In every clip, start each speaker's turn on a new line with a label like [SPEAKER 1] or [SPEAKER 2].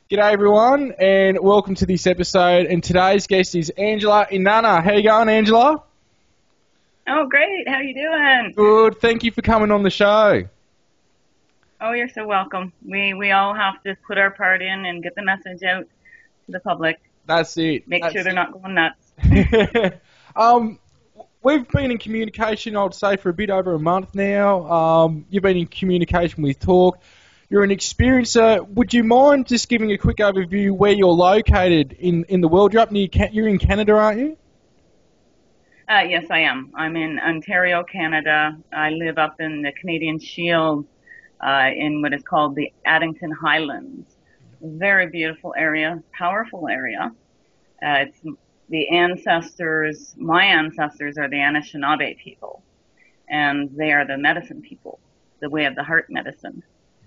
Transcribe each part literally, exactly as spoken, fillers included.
[SPEAKER 1] G'day everyone, and welcome to this episode. And today's guest is Angela Inanna. How you going, Angela?
[SPEAKER 2] Oh, great. How you doing?
[SPEAKER 1] Good. Thank you for coming on the show.
[SPEAKER 2] Oh, you're so welcome. We we all have to put our part in and get the message out to the public.
[SPEAKER 1] That's it.
[SPEAKER 2] Make
[SPEAKER 1] That's
[SPEAKER 2] sure they're
[SPEAKER 1] it.
[SPEAKER 2] not going nuts.
[SPEAKER 1] um, we've been in communication, I'd say, for a bit over a month now. Um, you've been in communication with Talk. You're an experiencer. Would you mind just giving a quick overview where you're located in, in the world? You're up near, you're in Canada, aren't you?
[SPEAKER 2] Uh, yes, I am. I'm in Ontario, Canada. I live up in the Canadian Shield uh, in what is called the Addington Highlands. Very beautiful area, powerful area. Uh, it's the ancestors, my ancestors are the Anishinaabe people, and they are the medicine people, the way of the heart medicine.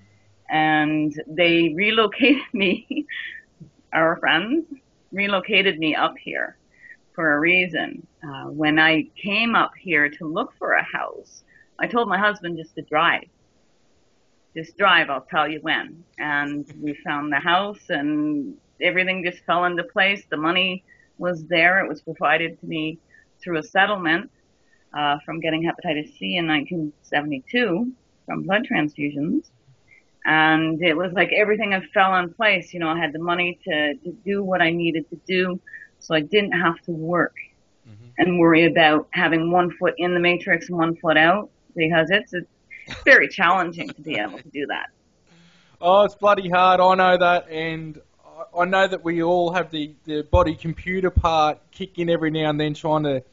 [SPEAKER 2] And they relocated me, our friends relocated me up here for a reason. Uh, when I came up here to look for a house, I told my husband just to drive. Just drive, I'll tell you when. And we found the house and everything just fell into place. The money was there. It was provided to me through a settlement uh, from getting hepatitis C in nineteen seventy-two from blood transfusions. And it was like everything had fell in place. You know, I had the money to, to do what I needed to do, so I didn't have to work mm-hmm. and worry about having one foot in the matrix and one foot out, because it's, it's very challenging to be able to do that.
[SPEAKER 1] Oh, it's bloody hard. I know that, and I know that we all have the, the body-computer part kick in every now and then trying to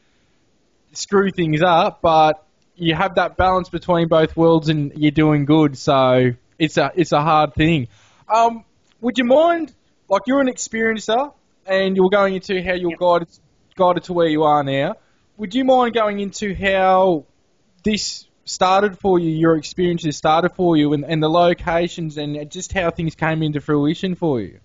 [SPEAKER 1] screw things up, but you have that balance between both worlds and you're doing good, so it's a it's a hard thing. Um, would you mind, like you're an experiencer and you're going into how you're yep. guided, guided to where you are now, would you mind going into how this started for you, your experiences started for you, and, and the locations and just how things came into fruition for you?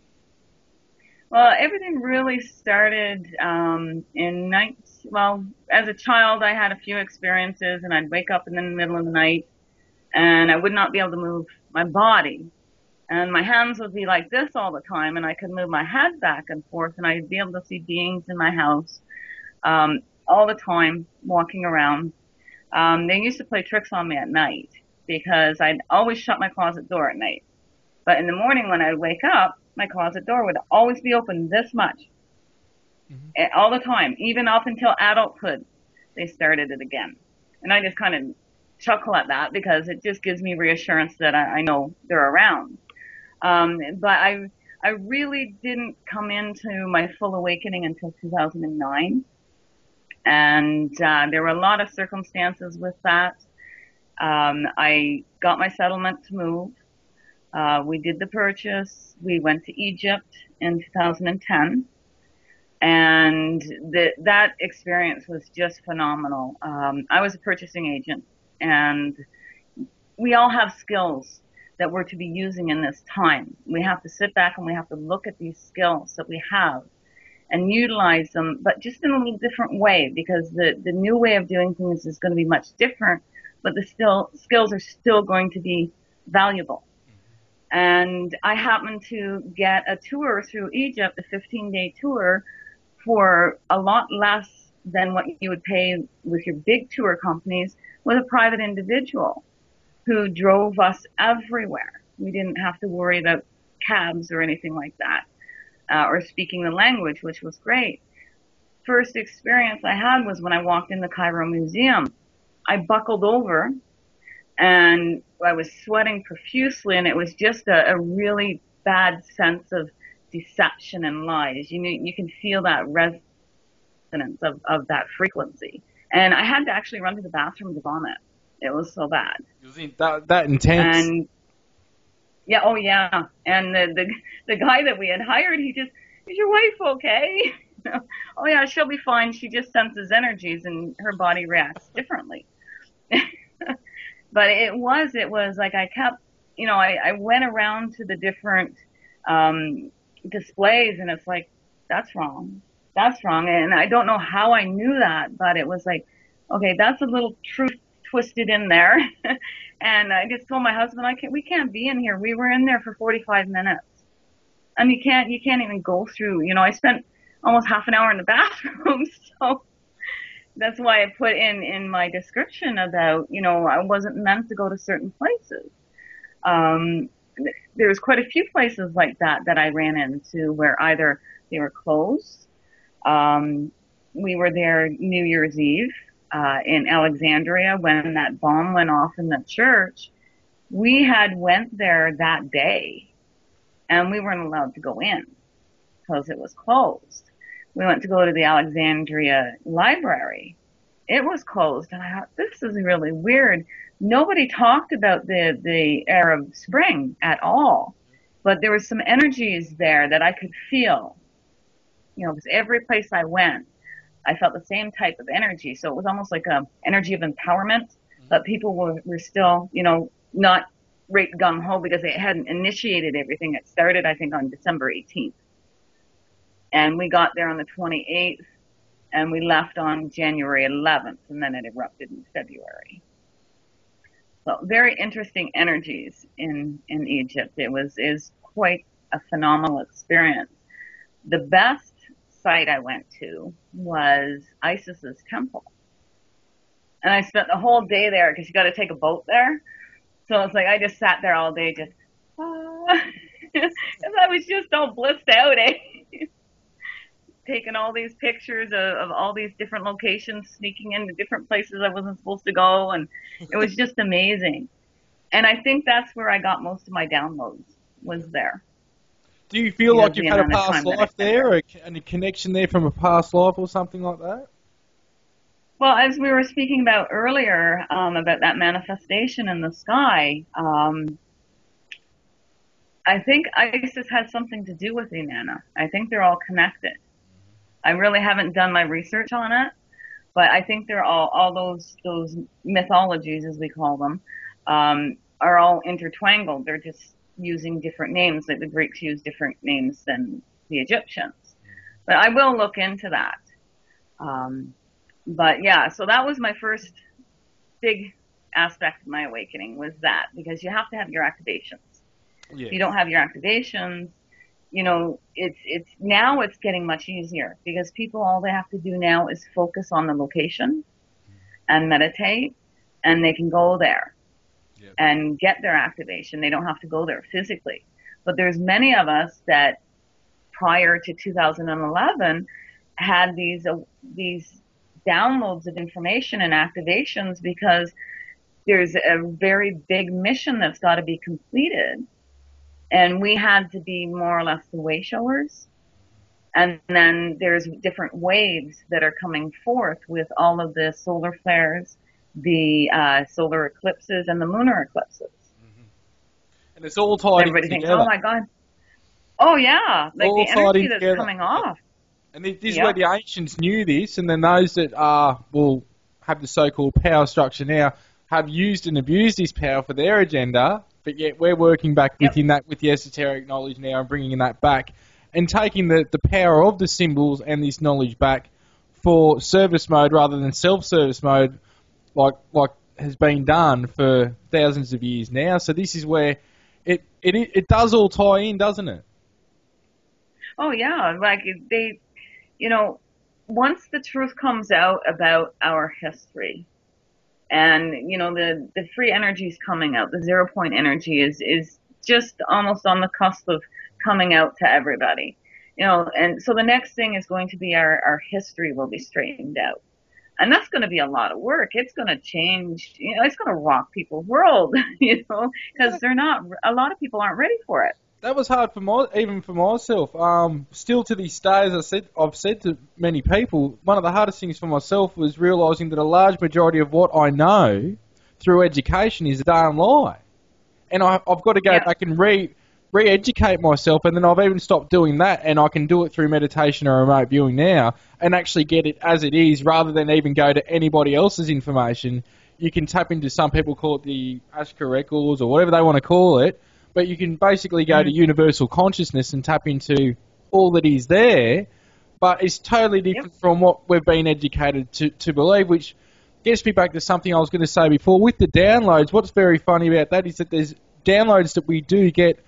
[SPEAKER 2] Well, everything really started um, in night. Well, as a child, I had a few experiences, and I'd wake up in the middle of the night, and I would not be able to move my body, and my hands would be like this all the time, and I could move my head back and forth, and I'd be able to see beings in my house um, all the time, walking around. Um, they used to play tricks on me at night because I'd always shut my closet door at night, but in the morning when I'd wake up, my closet door would always be open this much. Mm-hmm. All the time, even up until adulthood, they started it again. And I just kind of chuckle at that because it just gives me reassurance that I, I know they're around. Um, but I, I really didn't come into my full awakening until two thousand nine. And uh, there were a lot of circumstances with that. Um, I got my settlement to move. Uh, we did the purchase. We went to Egypt in two thousand ten. And the, that experience was just phenomenal. Um, I was a purchasing agent, and we all have skills that we're to be using in this time. We have to sit back and we have to look at these skills that we have and utilize them, but just in a little different way, because the, the new way of doing things is going to be much different, but the still, skills are still going to be valuable. And I happened to get a tour through Egypt, a fifteen-day tour, for a lot less than what you would pay with your big tour companies, with a private individual who drove us everywhere. We didn't have to worry about cabs or anything like that, uh, or speaking the language, which was great. First experience I had was when I walked in the Cairo Museum. I buckled over and I was sweating profusely, and it was just a, a really bad sense of deception and lies. You know, you can feel that resonance of, of that frequency. And I had to actually run to the bathroom to vomit. It was so bad.
[SPEAKER 1] It was in, that, that intense.
[SPEAKER 2] And yeah, oh yeah. And the, the, the guy that we had hired, he just, is your wife okay? Oh yeah, she'll be fine. She just senses energies and her body reacts differently. But it was, it was like I kept, you know, I, I went around to the different, um, displays, and it's like, that's wrong. That's wrong. And I don't know how I knew that, but it was like, okay, that's a little truth twisted in there. And I just told my husband, I can't, we can't be in here. We were in there for forty-five minutes. and you can't you can't even go through. You know, I spent almost half an hour in the bathroom, so that's why I put in in my description about, you know, I wasn't meant to go to certain places. Um, there's quite a few places like that that I ran into where either they were closed. Um, we were there New Year's Eve uh, in Alexandria when that bomb went off in the church. We had went there that day, and we weren't allowed to go in because it was closed. We went to go to the Alexandria Library. It was closed, and I thought, this is really weird. Nobody talked about the, the Arab Spring at all, but there were some energies there that I could feel. You know, because every place I went, I felt the same type of energy. So it was almost like a energy of empowerment, but people were, were still, you know, not right gung-ho because they hadn't initiated everything. It started, I think, on December eighteenth. And we got there on the twenty-eighth, and we left on January eleventh, and then it erupted in February. So very interesting energies in, in Egypt. It was is quite a phenomenal experience. The best site I went to was Isis's temple. And I spent the whole day there because you got to take a boat there. So it's like I just sat there all day just, ah. And I was just all blissed out, eh? Taking all these pictures of, of all these different locations, sneaking into different places I wasn't supposed to go, and it was just amazing. And I think that's where I got most of my downloads, was there.
[SPEAKER 1] Do you feel
[SPEAKER 2] You know,
[SPEAKER 1] like you've
[SPEAKER 2] the
[SPEAKER 1] had a
[SPEAKER 2] amount of
[SPEAKER 1] past
[SPEAKER 2] time that I
[SPEAKER 1] life
[SPEAKER 2] spent
[SPEAKER 1] there,
[SPEAKER 2] there.
[SPEAKER 1] or a, and a connection there from a past life or something like that?
[SPEAKER 2] Well, as we were speaking about earlier, um, about that manifestation in the sky, um, I think Isis has something to do with Inanna. I think they're all connected. I really haven't done my research on it, but I think they're all, all those, those mythologies, as we call them, um, are all intertwangled. They're just using different names, like the Greeks use different names than the Egyptians. But I will look into that. Um, but yeah, so that was my first big aspect of my awakening, was that, because you have to have your activations.
[SPEAKER 1] Yeah.
[SPEAKER 2] If you don't have your activations, you know, it's, it's, now it's getting much easier because people, all they have to do now is focus on the location and meditate, and they can go there
[SPEAKER 1] Yep.
[SPEAKER 2] and get their activation. They don't have to go there physically. But there's many of us that prior to two thousand eleven had these, uh, these downloads of information and activations because there's a very big mission that's got to be completed. And we had to be more or less the way showers. And then there's different waves that are coming forth with all of the solar flares, the uh, solar eclipses, and the lunar eclipses.
[SPEAKER 1] Mm-hmm. And it's all tied
[SPEAKER 2] Everybody
[SPEAKER 1] in
[SPEAKER 2] thinks,
[SPEAKER 1] together.
[SPEAKER 2] oh my God. Oh yeah, like
[SPEAKER 1] All
[SPEAKER 2] the
[SPEAKER 1] tied
[SPEAKER 2] energy
[SPEAKER 1] in
[SPEAKER 2] that's
[SPEAKER 1] together.
[SPEAKER 2] coming off.
[SPEAKER 1] And this is
[SPEAKER 2] Yep.
[SPEAKER 1] where the ancients knew this, and then those that are will have the so-called power structure now have used and abused this power for their agenda, but yet we're working back
[SPEAKER 2] Yep.
[SPEAKER 1] within that with the esoteric knowledge now and bringing that back and taking the, the power of the symbols and this knowledge back for service mode rather than self-service mode like like has been done for thousands of years now. So this is where it it, it does all tie in, doesn't it?
[SPEAKER 2] Oh yeah, like they, you know, once the truth comes out about our history, and you know the the free energy is coming out, the zero point energy is is just almost on the cusp of coming out to everybody, you know. And so the next thing is going to be our our history will be straightened out, and that's going to be a lot of work. It's going to change, you know, it's going to rock people's world, you know, because they're not, a lot of people aren't ready for it.
[SPEAKER 1] That was hard for my, even for myself. Um, still to this day, as I said, I've said to many people, one of the hardest things for myself was realising that a large majority of what I know through education is a darn lie, and I, I've got to go
[SPEAKER 2] Yeah.
[SPEAKER 1] back and re re-educate myself. And then I've even stopped doing that, and I can do it through meditation or remote viewing now, and actually get it as it is, rather than even go to anybody else's information. You can tap into, some people call it the Ashka records or whatever they want to call it. But you can basically go
[SPEAKER 2] Mm.
[SPEAKER 1] to universal consciousness and tap into all that is there, but it's totally different
[SPEAKER 2] Yep.
[SPEAKER 1] from what we've been educated to, to believe, which gets me back to something I was going to say before. With the downloads, what's very funny about that is that there's downloads that we do get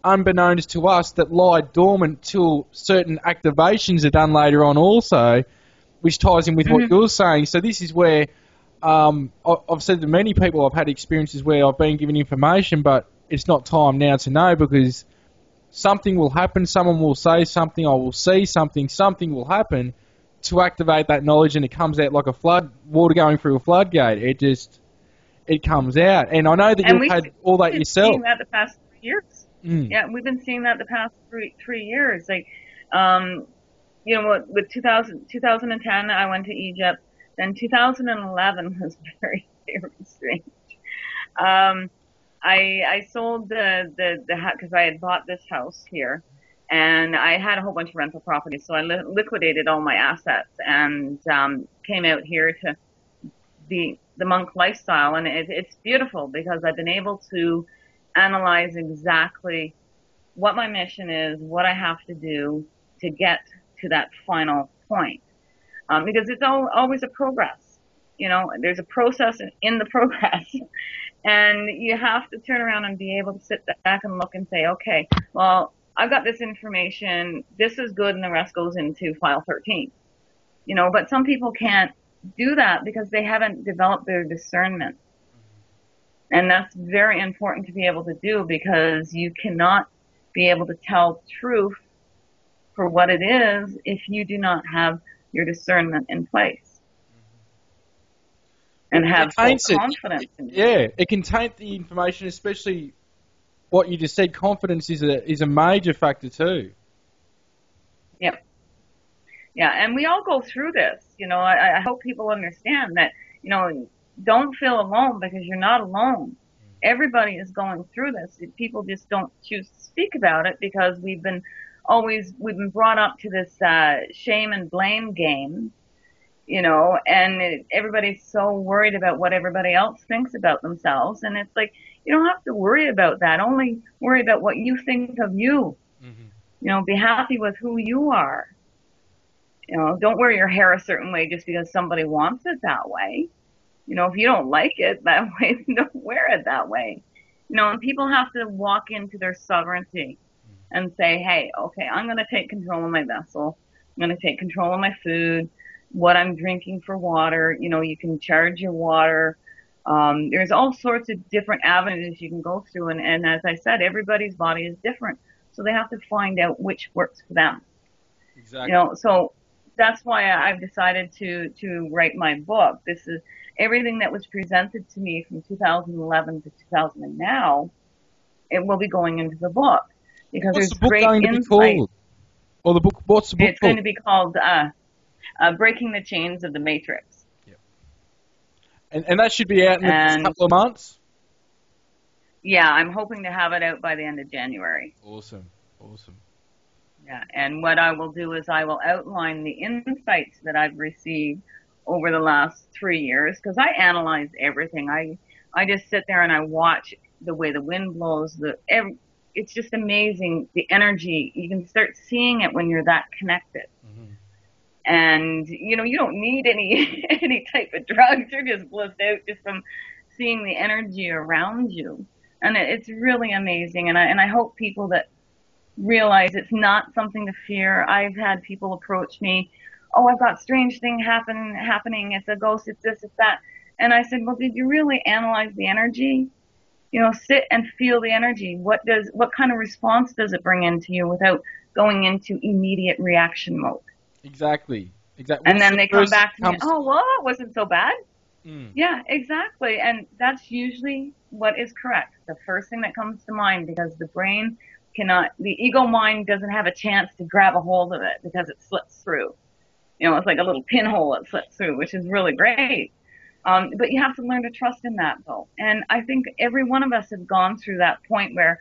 [SPEAKER 1] unbeknownst to us that lie dormant till certain activations are done later on also, which ties in with what
[SPEAKER 2] Mm-hmm.
[SPEAKER 1] you're saying. So this is where um, I- I've said to many people I've had experiences where I've been given information, but it's not time now to know because something will happen, someone will say something, I will see something, something will happen to activate that knowledge, and it comes out like a flood, water going through a floodgate. It just, it comes out. And I know that
[SPEAKER 2] And
[SPEAKER 1] you've
[SPEAKER 2] we've
[SPEAKER 1] had all that
[SPEAKER 2] been
[SPEAKER 1] yourself.
[SPEAKER 2] seeing that the past three years.
[SPEAKER 1] Mm.
[SPEAKER 2] Yeah, we've been seeing that the past three three years. Like, um, you know, what with two thousand, two thousand ten, I went to Egypt. Then two thousand eleven was very, very strange. Um, I I sold the the the because I had bought this house here, and I had a whole bunch of rental properties, so I li- liquidated all my assets and um, came out here to the the monk lifestyle, and it, it's beautiful because I've been able to analyze exactly what my mission is, what I have to do to get to that final point. Um, because it's all, always a progress. You know, there's a process in the progress. And you have to turn around and be able to sit back and look and say, okay, well, I've got this information. This is good, and the rest goes into file thirteen. You know, but some people can't do that because they haven't developed their discernment. And that's very important to be able to do because you cannot be able to tell truth for what it is if you do not have your discernment in place and have
[SPEAKER 1] It
[SPEAKER 2] full
[SPEAKER 1] taints it.
[SPEAKER 2] confidence in you.
[SPEAKER 1] Yeah, it can taint the information, especially what you just said. Confidence is a is a major factor too.
[SPEAKER 2] Yep. Yeah, and we all go through this. You know, I, I hope people understand that, you know, don't feel alone because you're not alone. Everybody is going through this. People just don't choose to speak about it because we've been always, we've been brought up to this uh, shame and blame game, you know, and it, everybody's so worried about what everybody else thinks about themselves. And it's like, you don't have to worry about that. Only worry about what you think of you.
[SPEAKER 1] Mm-hmm.
[SPEAKER 2] You know, be happy with who you are. You know, don't wear your hair a certain way just because somebody wants it that way. You know, if you don't like it that way, don't wear it that way. You know, and people have to walk into their sovereignty and say, hey, okay, I'm going to take control of my vessel. I'm going to take control of my food, what I'm drinking for water. You know, you can charge your water. Um, there's all sorts of different avenues you can go through. And, and as I said, everybody's body is different. So they have to find out which works for them.
[SPEAKER 1] Exactly.
[SPEAKER 2] You know, so that's why I've decided to, to write my book. This is everything that was presented to me from two thousand eleven to two thousand and now. It will be going into the book because
[SPEAKER 1] What's
[SPEAKER 2] there's
[SPEAKER 1] the book
[SPEAKER 2] great
[SPEAKER 1] going to be
[SPEAKER 2] insight.
[SPEAKER 1] called? Or the book? What's the book
[SPEAKER 2] It's
[SPEAKER 1] called?
[SPEAKER 2] going to be called uh, uh, Breaking the Chains of the Matrix.
[SPEAKER 1] Yep. And and that should be out in the next
[SPEAKER 2] And
[SPEAKER 1] couple of months.
[SPEAKER 2] yeah, I'm hoping to have it out by the end of January.
[SPEAKER 1] Awesome. Awesome.
[SPEAKER 2] Yeah, and what I will do is I will outline the insights that I've received over the last three years because I analyze everything. I I just sit there and I watch the way the wind blows. The every, it's just amazing the energy. You can start seeing it when you're that connected.
[SPEAKER 1] Mm-hmm.
[SPEAKER 2] And you know you don't need any any type of drugs. You're just blissed out just from seeing the energy around you, and it, it's really amazing. And I and I hope people that realize it's not something to fear. I've had people approach me, oh, I've got strange thing happen happening. It's a ghost. It's this. It's that. And I said, well, did you really analyze the energy? You know, sit and feel the energy. What does what kind of response does it bring into you without going into immediate reaction mode?
[SPEAKER 1] Exactly. Exactly.
[SPEAKER 2] And
[SPEAKER 1] What's
[SPEAKER 2] then
[SPEAKER 1] the
[SPEAKER 2] they come
[SPEAKER 1] first
[SPEAKER 2] back to me,
[SPEAKER 1] comes-
[SPEAKER 2] oh, well, it wasn't so bad.
[SPEAKER 1] Mm.
[SPEAKER 2] Yeah, exactly. And that's usually what is correct. The first thing that comes to mind because the brain cannot, the ego mind doesn't have a chance to grab a hold of it because it slips through. You know, it's like a little pinhole that slips through, which is really great. Um, but you have to learn to trust in that though. And I think every one of us have gone through that point where,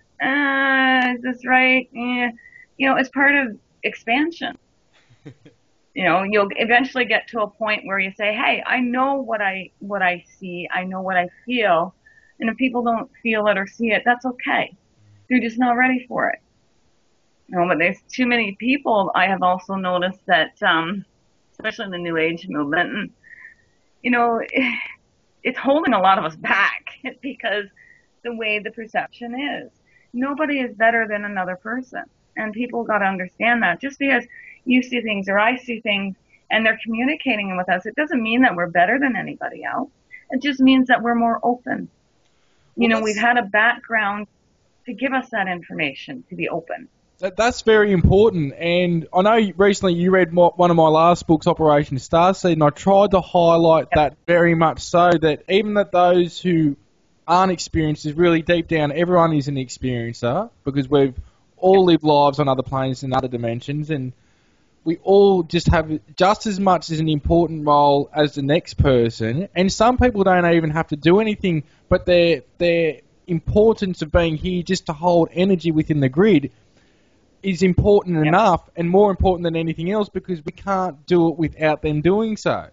[SPEAKER 2] uh, is this right? Eh. You know, it's part of expansion. You know, you'll eventually get to a point where you say, hey, I know what I, what I see. I know what I feel. And if people don't feel it or see it, that's okay. They're just not ready for it. You know, but there's too many people. I have also noticed that, um, especially in the New Age movement, and, you know, it's holding a lot of us back because the way the perception is. Nobody is better than another person. And people got to understand that. Just because you see things or I see things and they're communicating with us, it doesn't mean that we're better than anybody else. It just means that we're more open. You
[SPEAKER 1] Well,
[SPEAKER 2] know, we've
[SPEAKER 1] that's
[SPEAKER 2] had a background to give us that information, to be open.
[SPEAKER 1] that, that's very important. And I know you- recently you read my, one of my last books, Operation Starseed, and I tried to highlight
[SPEAKER 2] Yep.
[SPEAKER 1] that very much so that even that those who aren't experienced is really deep down, everyone is an experiencer because we've all lived lives on other planes and other dimensions, and we all just have just as much as an important role as the next person. And some people don't even have to do anything, but their their importance of being here just to hold energy within the grid is important
[SPEAKER 2] Yep.
[SPEAKER 1] enough and more important than anything else because we can't do it without them doing so.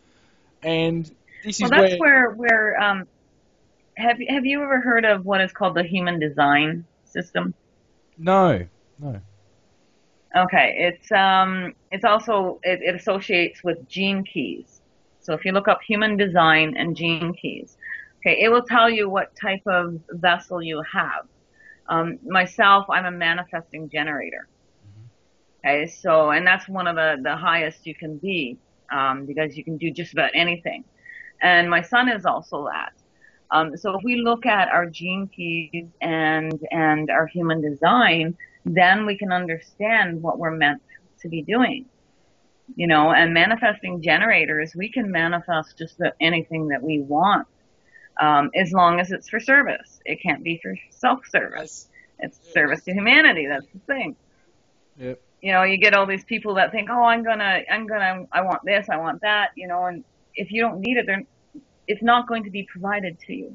[SPEAKER 1] And this
[SPEAKER 2] Well,
[SPEAKER 1] is
[SPEAKER 2] that's
[SPEAKER 1] where
[SPEAKER 2] where, where, um, have, you- have you ever heard of what is called the human design system?
[SPEAKER 1] no, no.
[SPEAKER 2] Okay, it's um, it's also it, it associates with gene keys. So if you look up human design and gene keys, okay, it will tell you what type of vessel you have. Um, myself, I'm a manifesting generator. Okay, so and that's one of the the highest you can be, um, because you can do just about anything. And my son is also that. Um, so if we look at our gene keys and and our human design, then we can understand what we're meant to be doing. You know, and manifesting generators, we can manifest just about anything that we want, um, as long as it's for service. It can't be for self-service.
[SPEAKER 1] That's,
[SPEAKER 2] It's
[SPEAKER 1] yeah,
[SPEAKER 2] service
[SPEAKER 1] that's,
[SPEAKER 2] to humanity. That's the thing.
[SPEAKER 1] yep.
[SPEAKER 2] You know, you get all these people that think, oh, I'm gonna, I'm gonna, I want this, I want that, you know, and if you don't need it, then it's not going to be provided to you.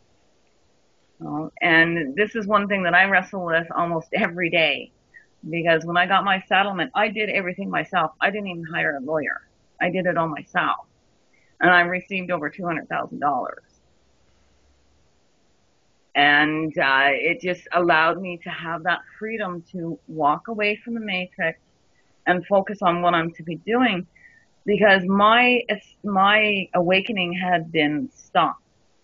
[SPEAKER 2] Uh, and this is one thing that I wrestle with almost every day because when I got my settlement, I did everything myself. I didn't even hire a lawyer. I did it all myself. And I received over two hundred thousand dollars. And uh, it just allowed me to have that freedom to walk away from the matrix and focus on what I'm to be doing because my my awakening had been stopped.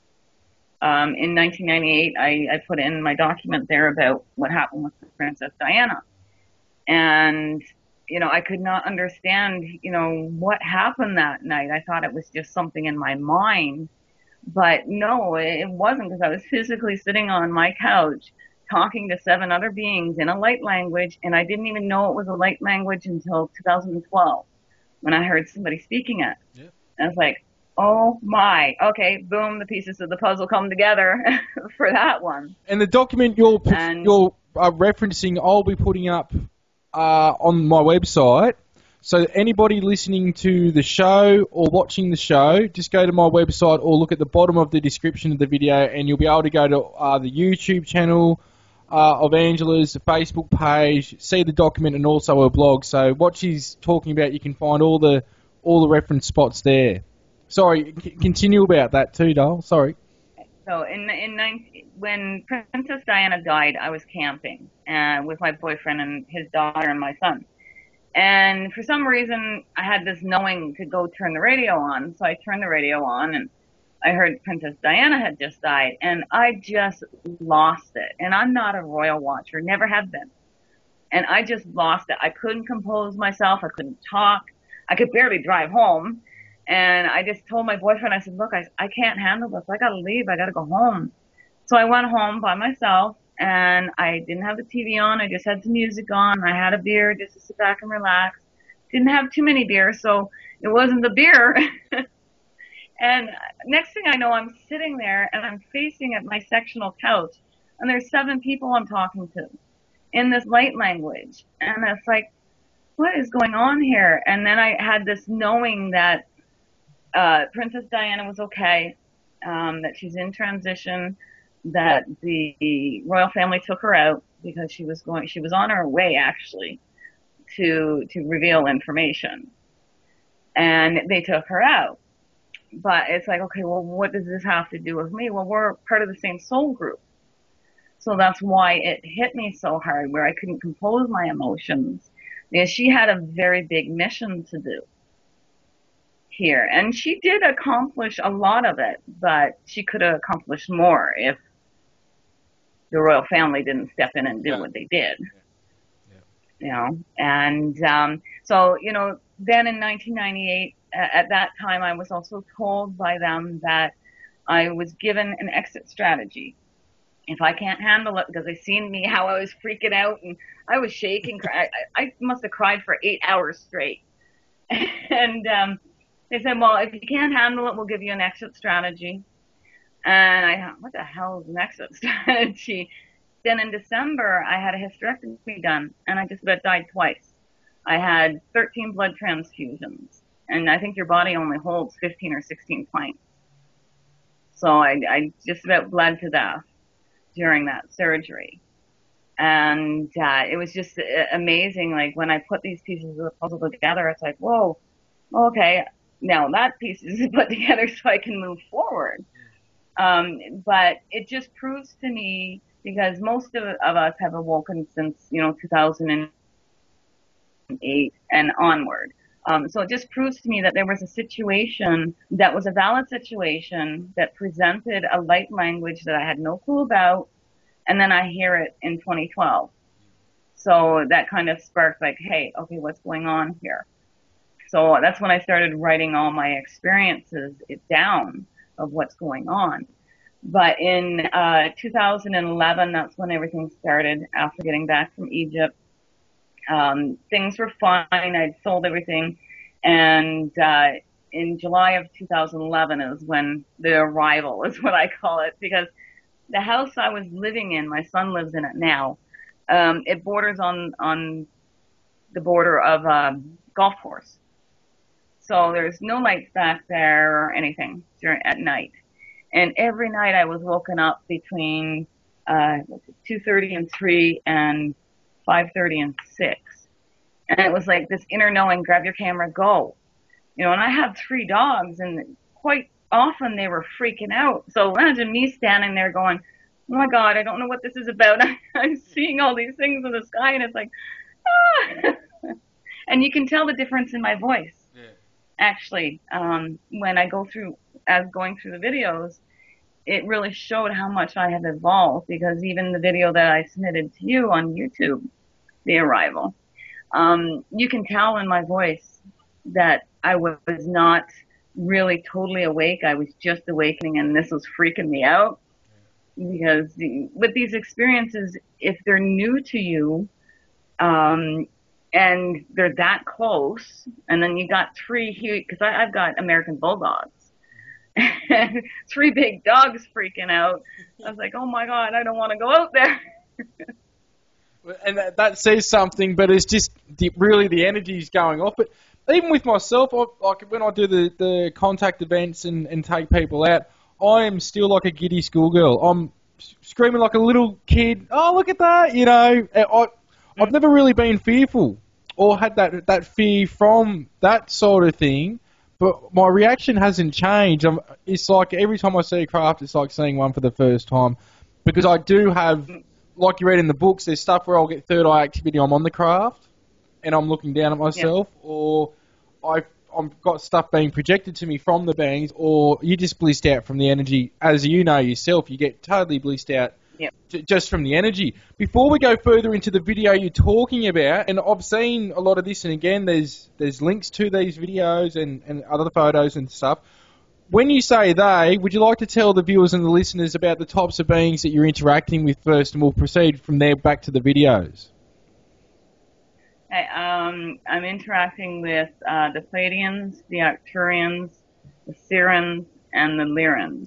[SPEAKER 2] Um, in nineteen ninety-eight, I, I put in my document there about what happened with Princess Diana. And, you know, I could not understand, you know, what happened that night. I thought it was just something in my mind. But no, it wasn't because I was physically sitting on my couch talking to seven other beings in a light language. And I didn't even know it was a light language until two thousand twelve when I heard somebody speaking it.
[SPEAKER 1] Yeah.
[SPEAKER 2] And I was like, oh my, okay, boom, the pieces of the puzzle come together for that one.
[SPEAKER 1] And the document you're
[SPEAKER 2] And
[SPEAKER 1] you're uh, referencing, I'll be putting up uh, on my website. So anybody listening to the show or watching the show, just go to my website or look at the bottom of the description of the video, and you'll be able to go to uh, the YouTube channel uh, of Angela's, the Facebook page, see the document, and also her blog. So what she's talking about, you can find all the all the reference spots there. Sorry, c- continue about that too, Dale. Sorry.
[SPEAKER 2] so in in nineteen, when Princess Diana died, I was camping uh, with my boyfriend and his daughter and my son. And for some reason, I had this knowing to go turn the radio on. So I turned the radio on and I heard Princess Diana had just died and I just lost it. And I'm not a royal watcher, never have been. And I just lost it. I couldn't compose myself. I couldn't talk. I could barely drive home. And I just told my boyfriend, I said, look, I, I can't handle this. I got to leave. I got to go home. So I went home by myself and I didn't have the T V on. I just had some music on. I had a beer just to sit back and relax. Didn't have too many beers, so it wasn't the beer. And next thing I know, I'm sitting there and I'm facing at my sectional couch and there's seven people I'm talking to in this light language. And it's like, what is going on here? And then I had this knowing that uh, Princess Diana was okay, um, that she's in transition, that the royal family took her out because she was going, she was on her way actually to to reveal information, and they took her out. But it's like, okay, well, what does this have to do with me? Well, we're part of the same soul group. So that's why it hit me so hard where I couldn't compose my emotions because she had a very big mission to do here. And she did accomplish a lot of it, but she could have accomplished more if the royal family didn't step in and do
[SPEAKER 1] Yeah.
[SPEAKER 2] what they did.
[SPEAKER 1] Yeah.
[SPEAKER 2] You know, and um, so, you know, then in nineteen ninety-eight, uh, at that time, I was also told by them that I was given an exit strategy. If I can't handle it, because they seen me how I was freaking out and I was shaking, I, I must have cried for eight hours straight. And um, they said, well, if you can't handle it, we'll give you an exit strategy. And I thought, what the hell is an exit strategy? Then in December, I had a hysterectomy done, and I just about died twice. I had thirteen blood transfusions, and I think your body only holds fifteen or sixteen pints. So I, I just about bled to death during that surgery. And uh, it was just amazing. Like, when I put these pieces of the puzzle together, it's like, whoa, okay, now that piece is put together so I can move forward. Um, but it just proves to me, because most of, of us have awoken since, you know, two thousand eight and onward. Um, so it just proves to me that there was a situation that was a valid situation that presented a light language that I had no clue about, and then I hear it in twenty twelve. So that kind of sparked, like, hey, okay, what's going on here? So that's when I started writing all my experiences it down of what's going on. But in uh, two thousand eleven, that's when everything started after getting back from Egypt. Um, things were fine. I'd sold everything. And uh, in July of two thousand eleven is when the arrival is what I call it, because the house I was living in, my son lives in it now, um, it borders on, on the border of a golf course. So there's no lights back there or anything during, at night. And every night I was woken up between uh, two thirty and three and five thirty and six. And it was like this inner knowing, grab your camera, go. You know, and I had three dogs, and quite often they were freaking out. So imagine me standing there going, oh my God, I don't know what this is about. I'm seeing all these things in the sky, and it's like, ah. And you can tell the difference in my voice. Yeah. Actually, um, when I go through, as going through the videos, it really showed how much I have evolved, because even the video that I submitted to you on YouTube, The Arrival, um, you can tell in my voice that I was not really totally awake. I was just awakening, and this was freaking me out, because the, with these experiences, if they're new to you, um, and they're that close, and then you got three huge, because I've got American Bulldogs, and three big dogs freaking out. I was like, oh my God, I don't want to go out there.
[SPEAKER 1] And that, that says something, but it's just the, really the energy's going off. But even with myself, I, like when I do the, the contact events and, and take people out, I am still like a giddy schoolgirl. I'm screaming like a little kid. Oh, look at that! You know, I, I've never really been fearful or had that that fear from that sort of thing. But my reaction hasn't changed. I'm, it's like every time I see a craft, it's like seeing one for the first time. Because I do have, like you read in the books, there's stuff where I'll get third eye activity. I'm on the craft, and I'm looking down at myself, yeah. or I've, I've got stuff being projected to me from the beings, or you just blissed out from the energy. As you know yourself, you get totally blissed out. Yep. Just from the energy. Before we go further into the video you're talking about, and I've seen a lot of this, and again, there's there's links to these videos and, and other photos and stuff. When you say they, would you like to tell the viewers and the listeners about the types of beings that you're interacting with first, and we'll proceed from there back to the videos?
[SPEAKER 2] Okay, um, I'm interacting with uh, the Pleiadians, the Arcturians, the Sirens, and the Lyrans.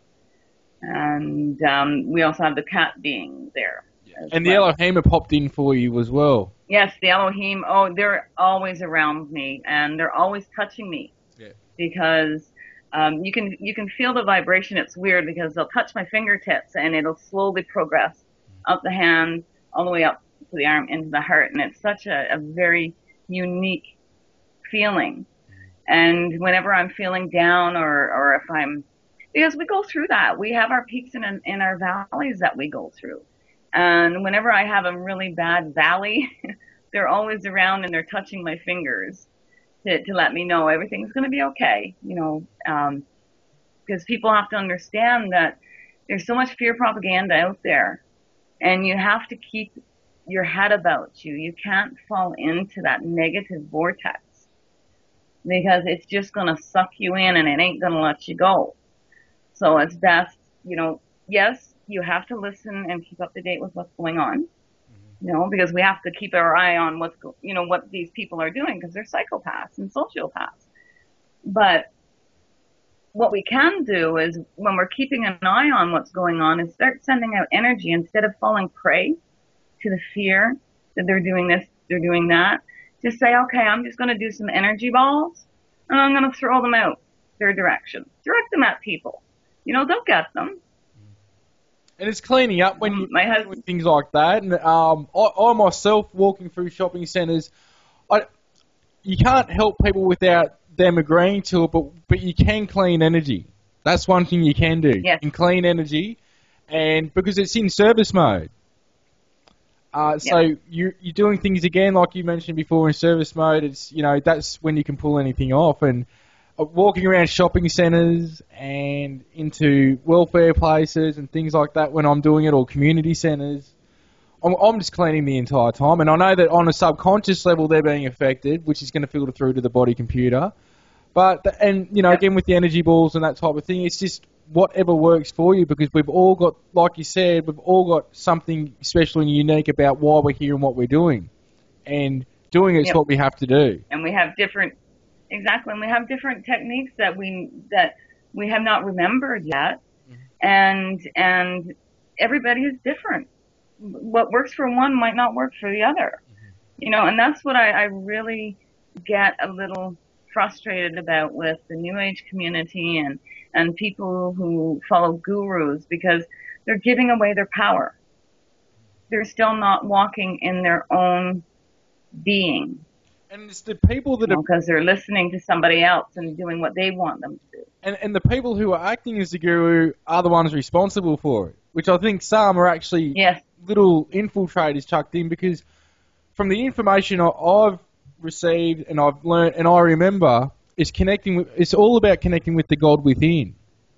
[SPEAKER 2] And um, we also have the cat being there.
[SPEAKER 1] And the well. Elohim have popped in for you as well.
[SPEAKER 2] Yes, the Elohim. Oh, they're always around me, and they're always touching me. Yeah. Because um, you can you can feel the vibration. It's weird because they'll touch my fingertips, and it'll slowly progress up the hand, all the way up to the arm, into the heart, and it's such a, a very unique feeling. And whenever I'm feeling down, or or if I'm Because we go through that. We have our peaks and, and our valleys that we go through. And whenever I have a really bad valley, they're always around and they're touching my fingers to, to let me know everything's going to be okay. You know, um, because people have to understand that there's so much fear propaganda out there. And you have to keep your head about you. You can't fall into that negative vortex because it's just going to suck you in and it ain't going to let you go. So it's best, you know, yes, you have to listen and keep up to date with what's going on, you know, because we have to keep our eye on what's, you know, what these people are doing because they're psychopaths and sociopaths. But what we can do is when we're keeping an eye on what's going on is start sending out energy instead of falling prey to the fear that they're doing this, they're doing that. Just say, okay, I'm just going to do some energy balls and I'm going to throw them out their direction. Direct them at people. You know, they'll get them.
[SPEAKER 1] And it's cleaning up when
[SPEAKER 2] Um,
[SPEAKER 1] you
[SPEAKER 2] my
[SPEAKER 1] do
[SPEAKER 2] husband,
[SPEAKER 1] things like that. And um, I, I myself, walking through shopping centres, I, you can't help people without them agreeing to it, but, but you can clean energy. That's one thing you can do.
[SPEAKER 2] yes,
[SPEAKER 1] You can clean energy, and because it's in service mode. Uh, so
[SPEAKER 2] yes,
[SPEAKER 1] you, you're doing things again, like you mentioned before, in service mode. It's, you know, that's when you can pull anything off. And uh, walking around shopping centres and into welfare places and things like that when I'm doing it, or community centres, I'm, I'm just cleaning the entire time. And I know that on a subconscious level they're being affected, which is going to filter through to the body computer. But, the, and, you know,
[SPEAKER 2] yep,
[SPEAKER 1] again with the energy balls and that type of thing, it's just whatever works for you, because we've all got, like you said, we've all got something special and unique about why we're here and what we're doing. And doing it's
[SPEAKER 2] yep.
[SPEAKER 1] what we have to do.
[SPEAKER 2] And we have different, exactly, and we have different techniques that we, that we have not remembered yet. And, and everybody is different. What works for one might not work for the other. You know, and that's what I, I really get a little frustrated about with the New Age community and, and people who follow gurus, because they're giving away their power. They're still not walking in their own being,
[SPEAKER 1] And it's the people that
[SPEAKER 2] you
[SPEAKER 1] are,
[SPEAKER 2] know, because they're listening to somebody else and doing what they want them to do.
[SPEAKER 1] and, and the people who are acting as the guru are the ones responsible for it, which I think some are actually
[SPEAKER 2] Yes,
[SPEAKER 1] little infiltrators chucked in, because from the information I- I've received and I've learned and I remember, is connecting with, it's all about connecting with the God within.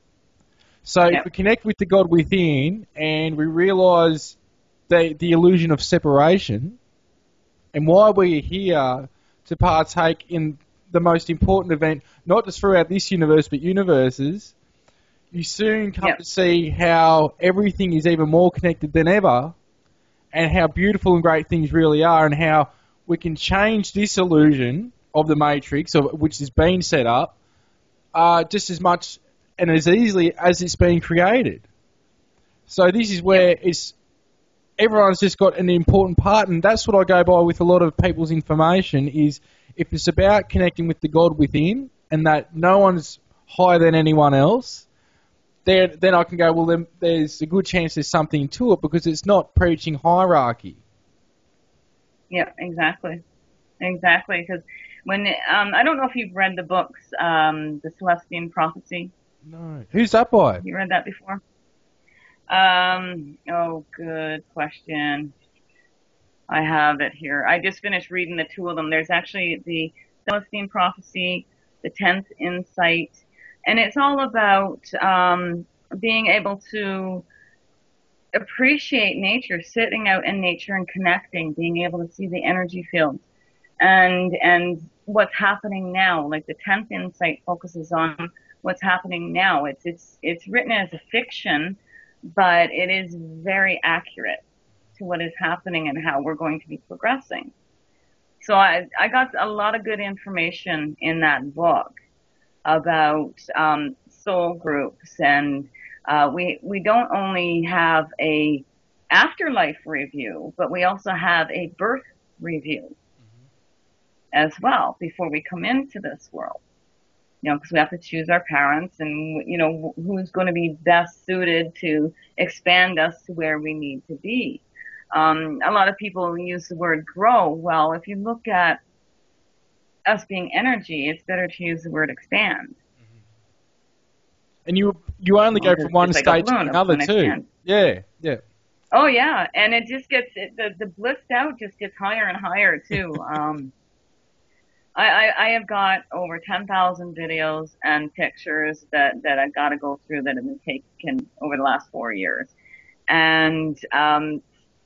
[SPEAKER 1] So if
[SPEAKER 2] yep,
[SPEAKER 1] we connect with the God within and we realise the, the illusion of separation and why we're here to partake in the most important event, not just throughout this universe but universes, you soon come
[SPEAKER 2] yep,
[SPEAKER 1] to see how everything is even more connected than ever, and how beautiful and great things really are, and how we can change this illusion of the matrix, of, which has been set up, uh, just as much and as easily as it's been created. So this is where
[SPEAKER 2] yep,
[SPEAKER 1] it's everyone's just got an important part, and that's what I go by with a lot of people's information, is if it's about connecting with the God within and that no one's higher than anyone else, then, then I can go, well, then there's a good chance there's something to it, because it's not preaching hierarchy.
[SPEAKER 2] yeah, exactly. Exactly. Because when, um, I don't know if you've read the books, um, The Celestine Prophecy.
[SPEAKER 1] No. Who's that by?
[SPEAKER 2] You read that before? Um, oh, good question. I have it here. I just finished reading the two of them. There's actually the Celestine Prophecy, the tenth Insight, and it's all about um, being able to appreciate nature, sitting out in nature and connecting, being able to see the energy fields and and what's happening now. Like the tenth Insight focuses on what's happening now. It's it's it's written as a fiction, but it is very accurate to what is happening and how we're going to be progressing. So I, I got a lot of good information in that book about um, soul groups, and uh, we we don't only have a afterlife review, but we also have a birth review as well before we come into this world. You know, because we have to choose our parents, and you know who's going to be best suited to expand us to where we need to be. Um, a lot of people use the word grow. Well, if you look at us being energy, it's better to use the word expand.
[SPEAKER 1] And you you only
[SPEAKER 2] You know,
[SPEAKER 1] go
[SPEAKER 2] 'cause
[SPEAKER 1] from one
[SPEAKER 2] just like a
[SPEAKER 1] state to
[SPEAKER 2] balloon, a
[SPEAKER 1] another
[SPEAKER 2] balloon
[SPEAKER 1] too.
[SPEAKER 2] expands.
[SPEAKER 1] Yeah, yeah.
[SPEAKER 2] Oh yeah, and it just gets it, the the blissed out just gets higher and higher too. Um, I, I I have got over ten thousand videos and pictures that that I've got to go through that have been taken over the last four years, and um,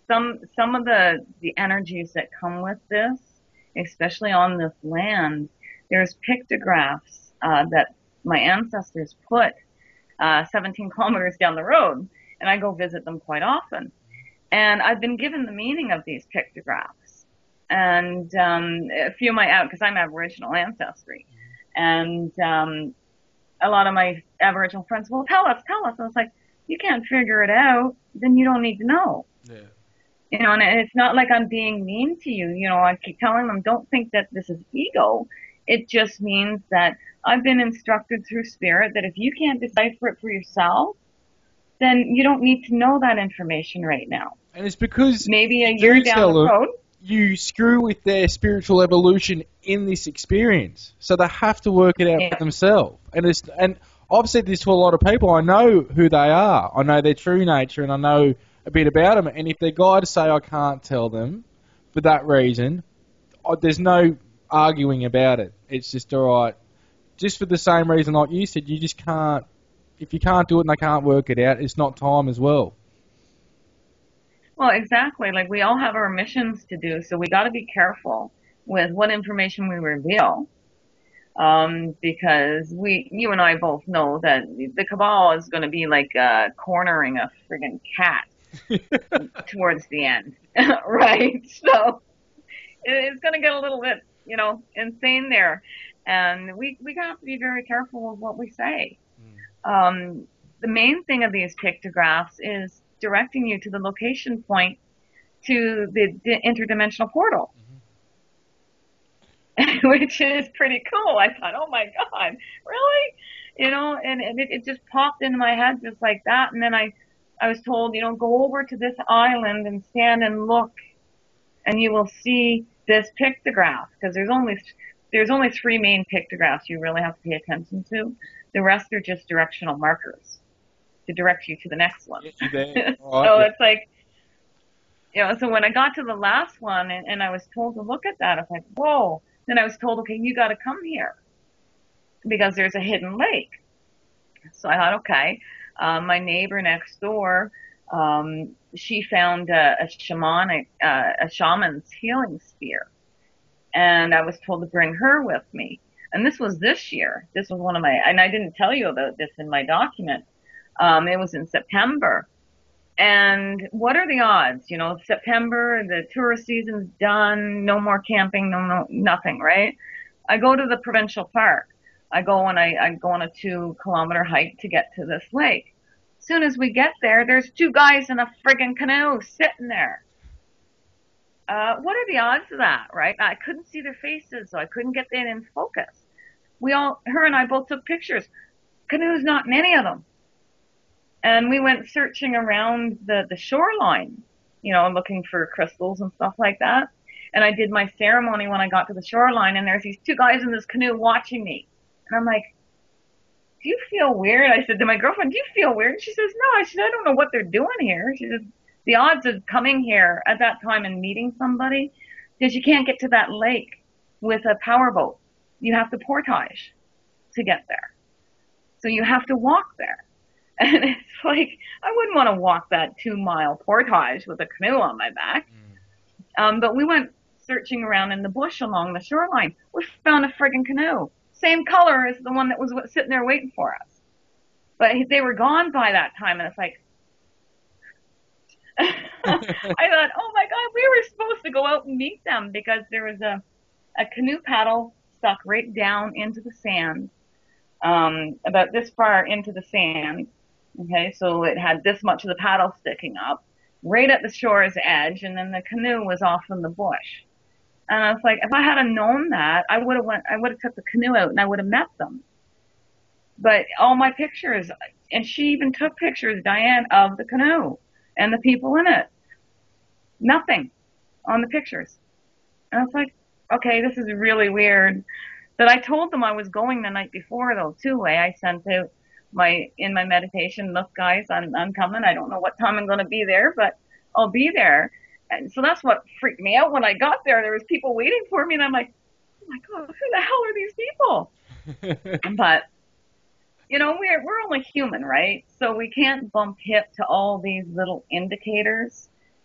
[SPEAKER 2] some some of the the energies that come with this, especially on this land, there's pictographs uh, that my ancestors put uh, seventeen kilometers down the road, and I go visit them quite often. And I've been given the meaning of these pictographs, and um, a few of my because I'm Aboriginal ancestry, and um, a lot of my Aboriginal friends, well, tell us, tell us. I was like, you can't figure it out, then you don't need to know.
[SPEAKER 1] Yeah.
[SPEAKER 2] You know, and it's not like I'm being mean to you. You know, I keep telling them, don't think that this is ego. It just means that I've been instructed through spirit that if you can't decipher it for yourself, then you don't need to know that information right now.
[SPEAKER 1] And it's because
[SPEAKER 2] maybe a year down the road,
[SPEAKER 1] you screw with their spiritual evolution in this experience, so they have to work it out
[SPEAKER 2] yeah.
[SPEAKER 1] for themselves. And it's and I've said this to a lot of people. I know who they are. I know their true nature, and I know a bit about them. And if their guides say I can't tell them for that reason, there's no arguing about it. It's just all right. Just for the same reason, like you said, you just can't. If you can't do it and they can't work it out, it's not time as well.
[SPEAKER 2] Well, exactly. Like, we all have our missions to do, so we got to be careful with what information we reveal. Um, because we, you and I both know that the cabal is going to be like uh, cornering a friggin' cat towards the end, right? So it's going to get a little bit, you know, insane there, and we we have to be very careful with what we say. Um, the main thing of these pictographs is directing you to the location point to the, the interdimensional portal, mm-hmm. which is pretty cool. I thought, oh my God, really? You know, and, and it, it just popped into my head just like that. And then I, I was told, you know, go over to this island and stand and look, and you will see this pictograph, because there's only there's only three main pictographs you really have to pay attention to. The rest are just directional markers to direct you to the next one.
[SPEAKER 1] Oh,
[SPEAKER 2] so
[SPEAKER 1] yeah.
[SPEAKER 2] It's like, you know, so when I got to the last one and, and I was told to look at that, I was like, whoa. Then I was told, okay, you got to come here because there's a hidden lake. So I thought, okay. Um, my neighbor next door, um, she found a, a shamanic, uh, a shaman's healing spear. And I was told to bring her with me. And this was this year. This was one of my, and I didn't tell you about this in my document. Um, it was in September. And what are the odds? You know, September, the tourist season's done, no more camping, no, no, nothing, right? I go to the provincial park. I go and I, I go on a two kilometer hike to get to this lake. As soon as we get there, there's two guys in a friggin' canoe sitting there. Uh, what are the odds of that, right? I couldn't see their faces, so I couldn't get that in focus. We all, her and I both took pictures. Canoes, not many of them. And we went searching around the, the shoreline, you know, looking for crystals and stuff like that. And I did my ceremony when I got to the shoreline, and there's these two guys in this canoe watching me. And I'm like, do you feel weird? I said to my girlfriend, do you feel weird? And she says, no. I said, I don't know what they're doing here. She said, the odds of coming here at that time and meeting somebody, because you can't get to that lake with a powerboat. You have to portage to get there. So you have to walk there. And it's like, I wouldn't want to walk that two mile portage with a canoe on my back. Mm. Um, but we went searching around in the bush along the shoreline. We found a friggin' canoe. Same color as the one that was sitting there waiting for us. But they were gone by that time, and it's like, I thought, oh my God, we were supposed to go out and meet them, because there was a, a canoe paddle stuck right down into the sand, um, about this far into the sand. Okay, so it had this much of the paddle sticking up, right at the shore's edge, and then the canoe was off in the bush. And I was like, if I had known that, I would have went, I would have took the canoe out and I would have met them. But all my pictures, and she even took pictures, Diane, of the canoe and the people in it. Nothing on the pictures. And I was like, okay, this is really weird. But I told them I was going the night before, though, too. I sent out my, in my meditation, look, guys, I'm, I'm coming. I don't know what time I'm going to be there, but I'll be there. And so that's what freaked me out when I got there. There was people waiting for me, and I'm like, oh my God, who the hell are these people? But, you know, we're, we're only human, right? So we can't bump hip to all these little indicators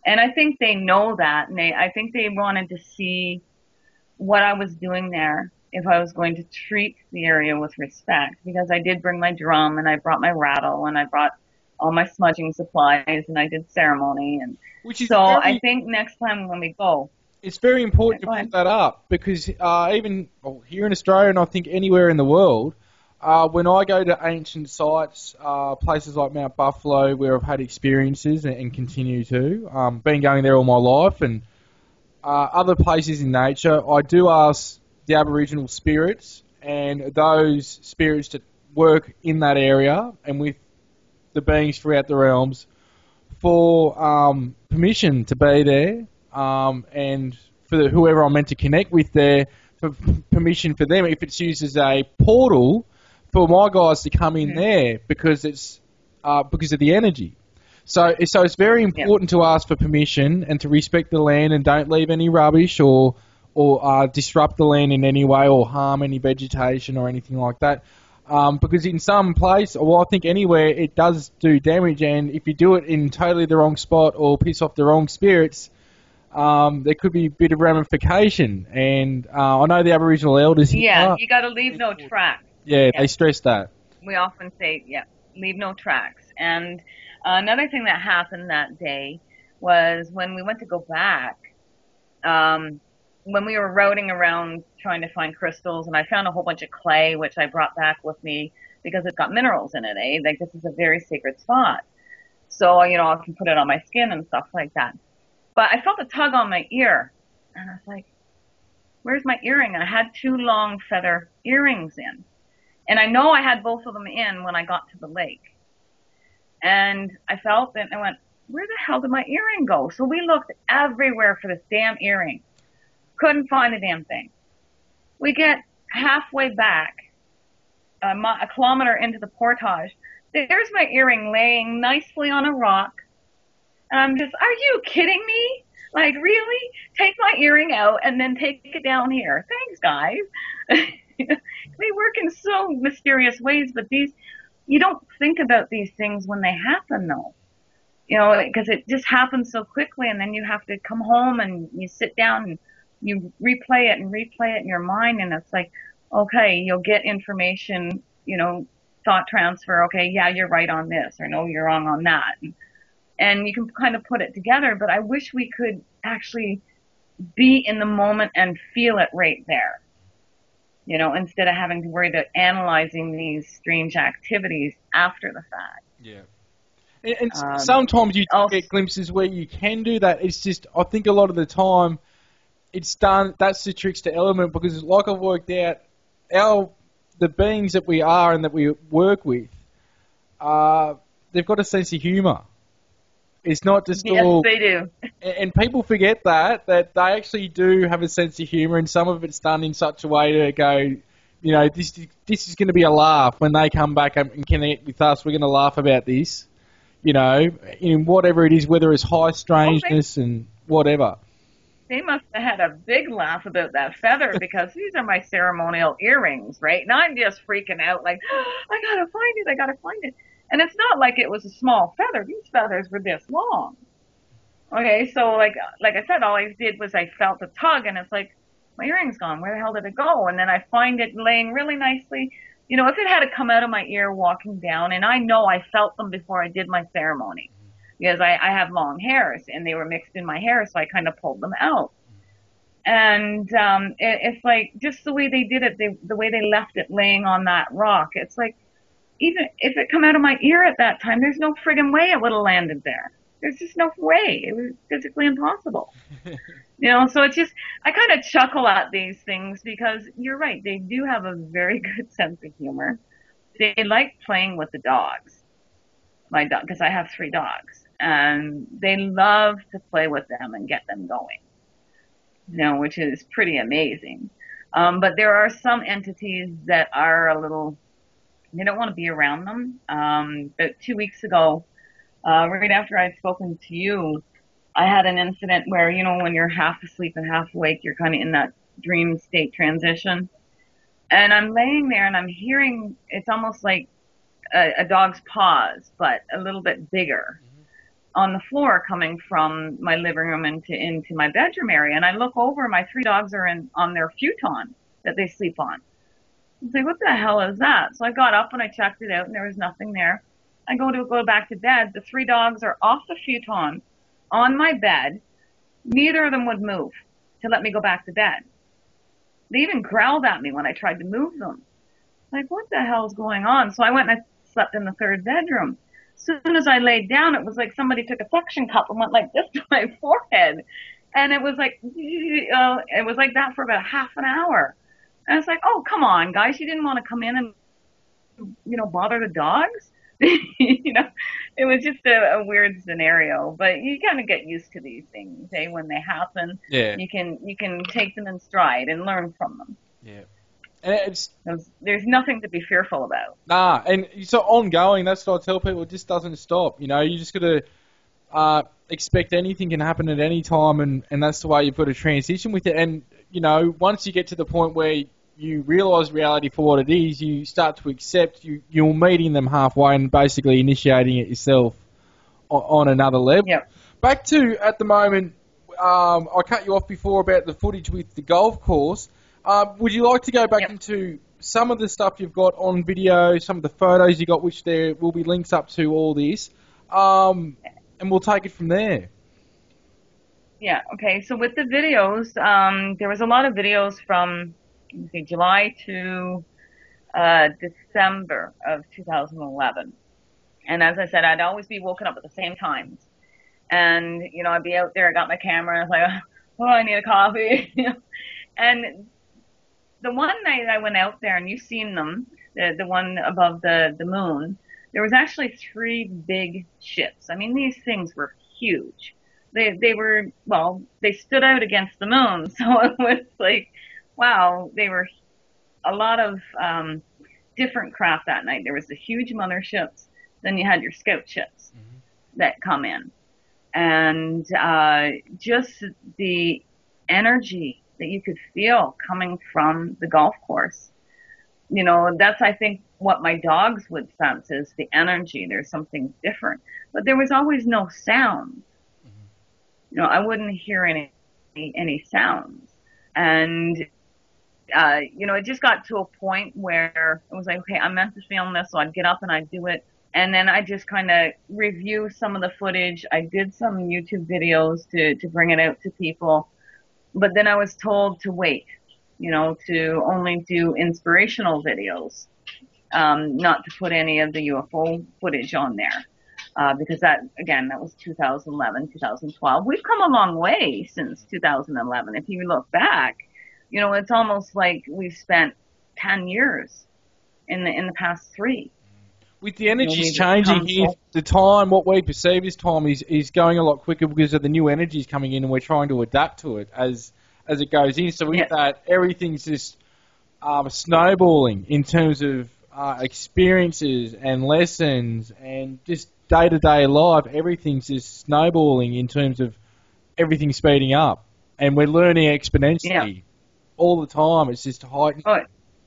[SPEAKER 2] And I think they know that, and they, I think they wanted to see what I was doing there, if I was going to treat the area with respect, because I did bring my drum and I brought my rattle and I brought all my smudging supplies and I did ceremony. And
[SPEAKER 1] Which is
[SPEAKER 2] so I
[SPEAKER 1] very,
[SPEAKER 2] think next time when we go,
[SPEAKER 1] it's very
[SPEAKER 2] yeah,
[SPEAKER 1] important to
[SPEAKER 2] go
[SPEAKER 1] put
[SPEAKER 2] ahead.
[SPEAKER 1] that up because uh, even well, here in Australia and I think anywhere in the world, uh, when I go to ancient sites, uh, places like Mount Buffalo where I've had experiences and, and continue to, um, been going there all my life, and uh, other places in nature, I do ask the Aboriginal spirits and those spirits that work in that area and with the beings throughout the realms for um, permission to be there, um, and for the, whoever I'm meant to connect with there, for permission for them, if it's used as a portal for my guys to come in
[SPEAKER 2] Mm-hmm.
[SPEAKER 1] there because it's uh, because of the energy. So, so it's very
[SPEAKER 2] Yeah.
[SPEAKER 1] important to ask for permission and to respect the land and don't leave any rubbish or or uh, disrupt the land in any way or harm any vegetation or anything like that. Um, because in some place, well, I think anywhere, it does do damage, and if you do it in totally the wrong spot or piss off the wrong spirits, um, there could be a bit of ramification. And uh, I know the Aboriginal elders here,
[SPEAKER 2] Yeah, you got to leave no
[SPEAKER 1] people,
[SPEAKER 2] tracks.
[SPEAKER 1] yeah,
[SPEAKER 2] Yeah.
[SPEAKER 1] they stress that.
[SPEAKER 2] We often say, yeah, leave no tracks. And uh, another thing that happened that day was when we went to go back, um, when we were routing around trying to find crystals, and I found a whole bunch of clay, which I brought back with me because it's got minerals in it, eh? Like, this is a very sacred spot. So, you know, I can put it on my skin and stuff like that. But I felt a tug on my ear, and I was like, where's my earring? And I had two long feather earrings in. And I know I had both of them in when I got to the lake. And I felt it and I went, where the hell did my earring go? So we looked everywhere for this damn earring. Couldn't find a damn thing. We get halfway back, a, mi- a kilometer into the portage. There's my earring laying nicely on a rock. And I'm just, are you kidding me? Like, really? Take my earring out and then take it down here. Thanks, guys. They work in so mysterious ways, but these, you don't think about these things when they happen, though. You know, because it just happens so quickly, and then you have to come home and you sit down and you replay it and replay it in your mind, and it's like, okay, you'll get information, you know, thought transfer. Okay, yeah, you're right on this, or no, you're wrong on that, and, and you can kind of put it together. But I wish we could actually be in the moment and feel it right there, you know, instead of having to worry about analyzing these strange activities after the fact.
[SPEAKER 1] Yeah. And, and s-
[SPEAKER 2] Um,
[SPEAKER 1] sometimes you do
[SPEAKER 2] also,
[SPEAKER 1] get glimpses where you can do that. It's just, I think a lot of the time, it's done, that's the trickster element because like I've worked out, our, the beings that we are and that we work with, uh, they've got a sense of humour. It's not just
[SPEAKER 2] yes,
[SPEAKER 1] all,
[SPEAKER 2] they do.
[SPEAKER 1] and and people forget that, that they actually do have a sense of humour and some of it's done in such a way to go, you know, this, this is going to be a laugh when they come back and connect with us, we're going to laugh about this, you know, in whatever it is, whether it's high
[SPEAKER 2] Oh, they,
[SPEAKER 1] strangeness and whatever.
[SPEAKER 2] they must have had a big laugh about that feather because these are my ceremonial earrings, right? And I'm just freaking out like, oh, I gotta find it, I gotta find it. And it's not like it was a small feather. These feathers were this long. Okay, so like like I said, all I did was I felt a tug, and it's like my earring's gone. Where the hell did it go? And then I find it laying really nicely. You know, if it had to come out of my ear walking down, and I know I felt them before I did my ceremony because I, I have long hairs and they were mixed in my hair, so I kind of pulled them out. And um, it, it's like just the way they did it, they, the way they left it laying on that rock. It's like even if it come out of my ear at that time, there's no friggin' way it would have landed there. There's just no way. It was physically impossible. You know, so it's just, I kind of chuckle at these things because you're right. They do have a very good sense of humor. They like playing with the dogs. My dog, because I have three dogs, and they love to play with them and get them going, you know, which is pretty amazing. Um, but there are some entities that are a little, they don't want to be around them. Um, but two weeks ago, uh, right after I'd spoken to you, I had an incident where, you know, when you're half asleep and half awake, you're kind of in that dream state transition. And I'm laying there and I'm hearing, it's almost like a, a dog's paws, but a little bit bigger. on the floor coming from my living room into into my bedroom area, and I look over, my three dogs are in on their futon that they sleep on. I was like, what the hell is that? So I got up and I checked it out, and there was nothing there. I go to go back to bed. The three dogs are off the futon on my bed. Neither of them would move to let me go back to bed. They even growled at me when I tried to move them. Like, what the hell's going on? So I went and I slept in the third bedroom. As soon as I laid down, it was like somebody took a suction cup and went like this to my forehead. And it was like, uh, it was like that for about half an hour. And it's like, oh, come on, guys. You didn't want to come in and, you know, bother the dogs? You know, it was just a, a weird scenario, but you kind of get used to these things, eh? When they happen,
[SPEAKER 1] Yeah.
[SPEAKER 2] you can, you can take them in stride and learn from them.
[SPEAKER 1] Yeah. And it's
[SPEAKER 2] There's, there's nothing to be fearful about.
[SPEAKER 1] nah, and so ongoing. That's what I tell people. It just doesn't stop. You know, you just got to uh, expect anything can happen at any time, and, and that's the way you've got to transition with it. And you know, once you get to the point where you realise reality for what it is, you start to accept you you're meeting them halfway and basically initiating it yourself on, on another level.
[SPEAKER 2] Yep.
[SPEAKER 1] Back to at the moment. Um, I cut you off before about the footage with the golf course. Uh, would you like to go back
[SPEAKER 2] Yep.
[SPEAKER 1] into some of the stuff you've got on video, some of the photos you got, which there will be links up to all this, um, and we'll take it from there.
[SPEAKER 2] Yeah. Okay. So with the videos, um, there was a lot of videos from let me see, July to uh, December of two thousand eleven. And as I said, I'd always be woken up at the same times. And, you know, I'd be out there, I got my camera, and I was like, oh, I need a coffee. And the one night I went out there, and you've seen them, the, the one above the, the moon, there was actually three big ships. I mean, these things were huge. They, they were, well, they stood out against the moon. So it was like, wow, they were a lot of um, different craft that night. There was the huge motherships, then you had your scout ships mm-hmm. that come in. And uh, just the energy that you could feel coming from the golf course. You know, that's, I think, what my dogs would sense is the energy. There's something different. But there was always no sound. Mm-hmm. You know, I wouldn't hear any any sounds. And, uh, you know, it just got to a point where it was like, okay, I'm meant to film this, so I'd get up and I'd do it. And then I just kind of review some of the footage. I did some YouTube videos to, to bring it out to people. But then I was told to wait, you know, to only do inspirational videos, um, not to put any of the U F O footage on there. Uh, because that, again, that was two thousand eleven, two thousand twelve. We've come a long way since two thousand eleven. If you look back, you know, it's almost like we've spent ten years in the, in the past three.
[SPEAKER 1] With the energies changing here, the time, what we perceive as time is, is going a lot quicker because of the new energies coming in, and we're trying to adapt to it as as it goes in. So with yeah. that, everything's just um, snowballing in terms of uh, experiences and lessons and just day-to-day life. Everything's just snowballing in terms of everything speeding up. And we're learning exponentially yeah. all the time. It's just heightened.
[SPEAKER 2] Oh.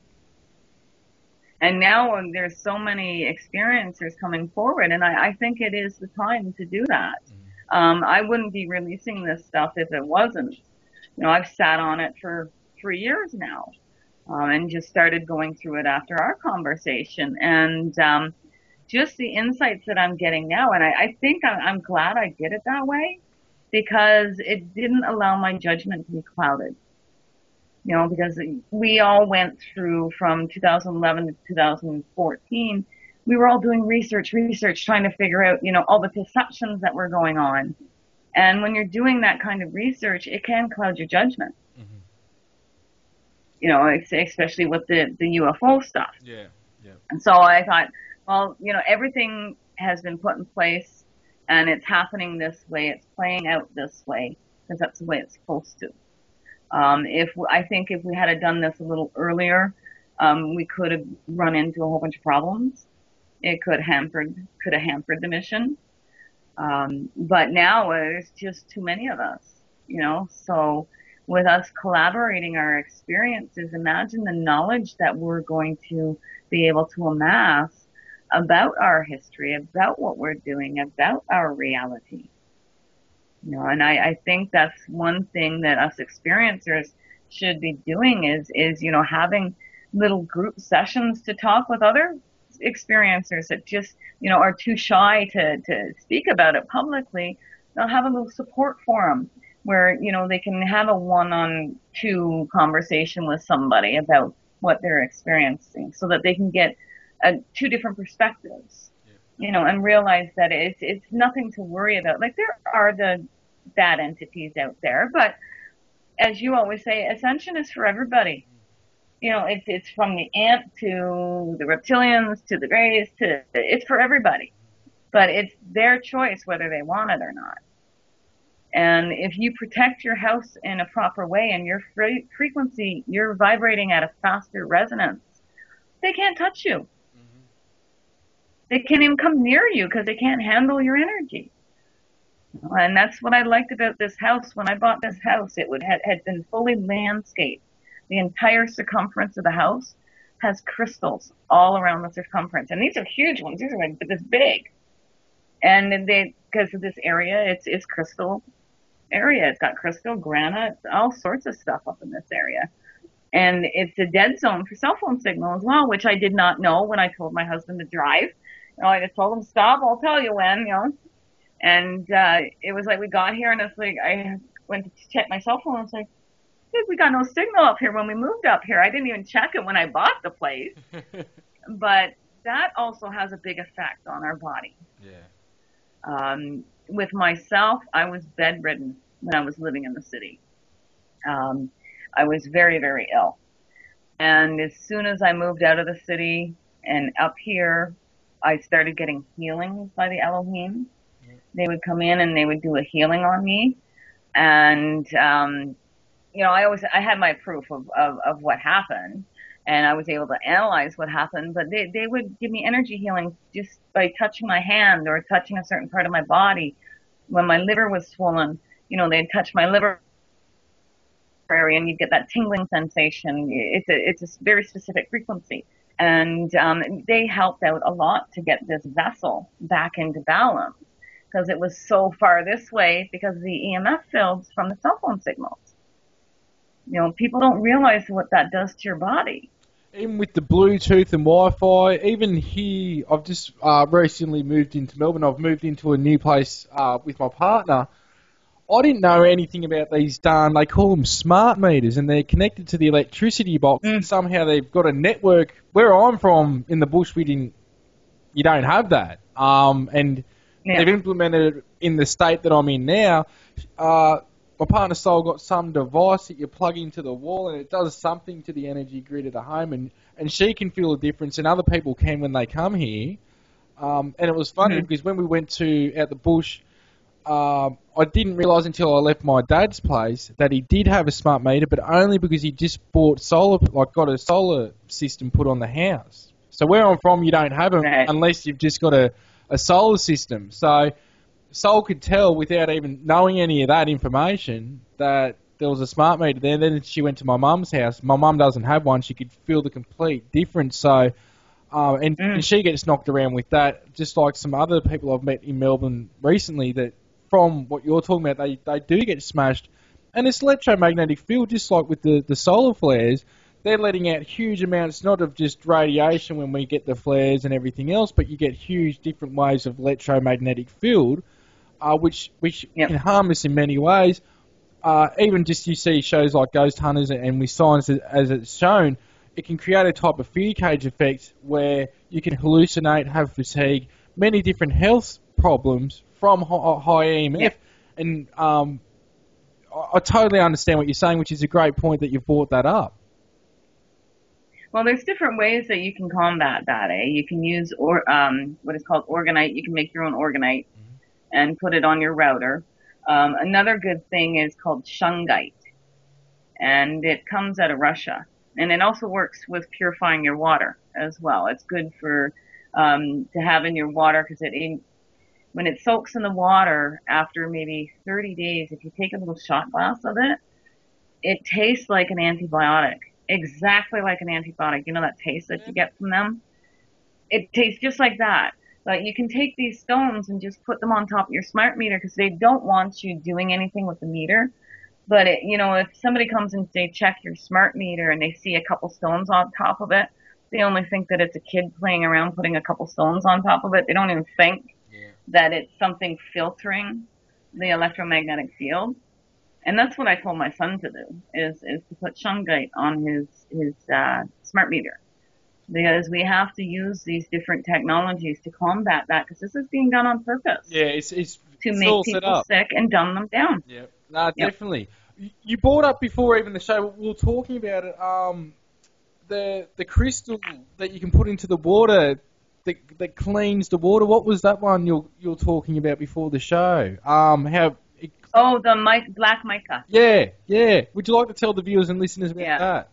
[SPEAKER 2] And now there's so many experiencers coming forward, and I, I think it is the time to do that. Mm-hmm. Um, I wouldn't be releasing this stuff if it wasn't. You know, I've sat on it for three years now, um, and just started going through it after our conversation. And um, just the insights that I'm getting now, and I, I think I'm, I'm glad I did it that way, because it didn't allow my judgment to be clouded. You know, because we all went through from two thousand eleven to two thousand fourteen, we were all doing research, research, trying to figure out, you know, all the perceptions that were going on. And when you're doing that kind of research, it can cloud your judgment. Mm-hmm. You know, especially with the, the U F O stuff.
[SPEAKER 1] Yeah, yeah.
[SPEAKER 2] And so I thought, well, you know, everything has been put in place, and it's happening this way, it's playing out this way, because that's the way it's supposed to. Um, if I think if we had done this a little earlier, um, we could have run into a whole bunch of problems. It could hampered, could have hampered the mission. Um, but now there's just too many of us, you know. So with us collaborating our experiences, imagine the knowledge that we're going to be able to amass about our history, about what we're doing, about our reality. You know, and I, I think that's one thing that us experiencers should be doing is, is, you know, having little group sessions to talk with other experiencers that just, you know, are too shy to, to speak about it publicly. They'll have a little support forum where, you know, they can have a one-on-two conversation with somebody about what they're experiencing so that they can get uh, two different perspectives, you know, and realize that it's, it's nothing to worry about. Like, there are the bad entities out there, but as you always say, ascension is for everybody. You know, it's, it's from the ant to the reptilians to the greys to, it's for everybody, but it's their choice whether they want it or not. And if you protect your house in a proper way and your fre- frequency, you're vibrating at a faster resonance, they can't touch you. Mm-hmm. They can't even come near you because they can't handle your energy. And that's what I liked about this house. When I bought this house, it would had, had been fully landscaped. The entire circumference of the house has crystals all around the circumference. And these are huge ones. These are like this big. And they, because of this area, it's, it's crystal area. It's got crystal, granite, all sorts of stuff up in this area. And it's a dead zone for cell phone signal as well, which I did not know when I told my husband to drive. You know, I just told him, stop, I'll tell you when, you know. And uh, it was like we got here and it's like I went to check my cell phone and it's like, dude, we got no signal up here when we moved up here. I didn't even check it when I bought the place. But that also has a big effect on our body.
[SPEAKER 1] Yeah.
[SPEAKER 2] Um, with myself, I was bedridden when I was living in the city. Um, I was very, very ill. And as soon as I moved out of the city and up here, I started getting healings by the Elohim. Yeah. They would come in and they would do a healing on me. And, um, you know, I always, I had my proof of, of, of what happened. And I was able to analyze what happened, but they, they would give me energy healing just by touching my hand or touching a certain part of my body. When my liver was swollen, you know, they'd touch my liver area and you get that tingling sensation. It's a, it's a very specific frequency. And um, they helped out a lot to get this vessel back into balance because it was so far this way because of the E M F fields from the cell phone signals. You know, people don't realize what that does to your body.
[SPEAKER 1] Even with the Bluetooth and Wi-Fi, even here, I've just uh, recently moved into Melbourne. I've moved into a new place uh, with my partner. I didn't know anything about these darn, they call them smart meters, and they're connected to the electricity box. Mm. Somehow they've got a network. Where I'm from, in the bush, we didn't, you don't have that. Um, and yeah. They've implemented it in the state that I'm in now. Uh, My partner Sol got some device that you plug into the wall and it does something to the energy grid of the home, and, and she can feel a difference and other people can when they come here. Um, and it was funny mm-hmm. because when we went to out the bush, um, I didn't realise until I left my dad's place that he did have a smart meter, but only because he just bought solar, like got a solar system put on the house. So where I'm from, you don't have them right. unless you've just got a, a solar system. So Sol could tell without even knowing any of that information that there was a smart meter there. Then she went to my mum's house. My mum doesn't have one. She could feel the complete difference. So, um, and, mm. and she gets knocked around with that, just like some other people I've met in Melbourne recently that from what you're talking about, they, they do get smashed. And this electromagnetic field, just like with the, the solar flares, they're letting out huge amounts, not of just radiation when we get the flares and everything else, but you get huge different waves of electromagnetic field. Uh, which which yep. can harm us in many ways. Uh, even just you see shows like Ghost Hunters and with science as it's shown, it can create a type of fear cage effect where you can hallucinate, have fatigue, many different health problems from high, high E M F. Yep. And um, I, I totally understand what you're saying, which is a great point that you've brought that up.
[SPEAKER 2] Well, there's different ways that you can combat that. Eh? You can use or um, what is called orgonite. You can make your own orgonite. And put it on your router. Um, another good thing is called shungite, and it comes out of Russia. And it also works with purifying your water as well. It's good for um, to have in your water because it when it soaks in the water after maybe thirty days, if you take a little shot glass of it, it tastes like an antibiotic, exactly like an antibiotic. You know that taste that you get from them? it tastes just like that. But you can take these stones and just put them on top of your smart meter because they don't want you doing anything with the meter. But it, you know, if somebody comes and they check your smart meter and they see a couple stones on top of it, they only think that it's a kid playing around putting a couple stones on top of it. They don't even think
[SPEAKER 1] Yeah.
[SPEAKER 2] that it's something filtering the electromagnetic field. And that's what I told my son to do is is to put shungite on his his uh, smart meter because we have to use these different technologies to combat that because this is being done on purpose
[SPEAKER 1] Yeah, it's it's
[SPEAKER 2] to
[SPEAKER 1] it's
[SPEAKER 2] make
[SPEAKER 1] all set
[SPEAKER 2] people
[SPEAKER 1] up.
[SPEAKER 2] sick and dumb them down.
[SPEAKER 1] Yeah, no,
[SPEAKER 2] Yep.
[SPEAKER 1] definitely. You you brought up before even the show. We were talking about it. Um, the the crystal that you can put into the water that that cleans the water. What was that one you're you're talking about before the show? Um, how? It,
[SPEAKER 2] Oh, the mic, black mica.
[SPEAKER 1] yeah, yeah. Would you like to tell the viewers and listeners about
[SPEAKER 2] Yeah.
[SPEAKER 1] that?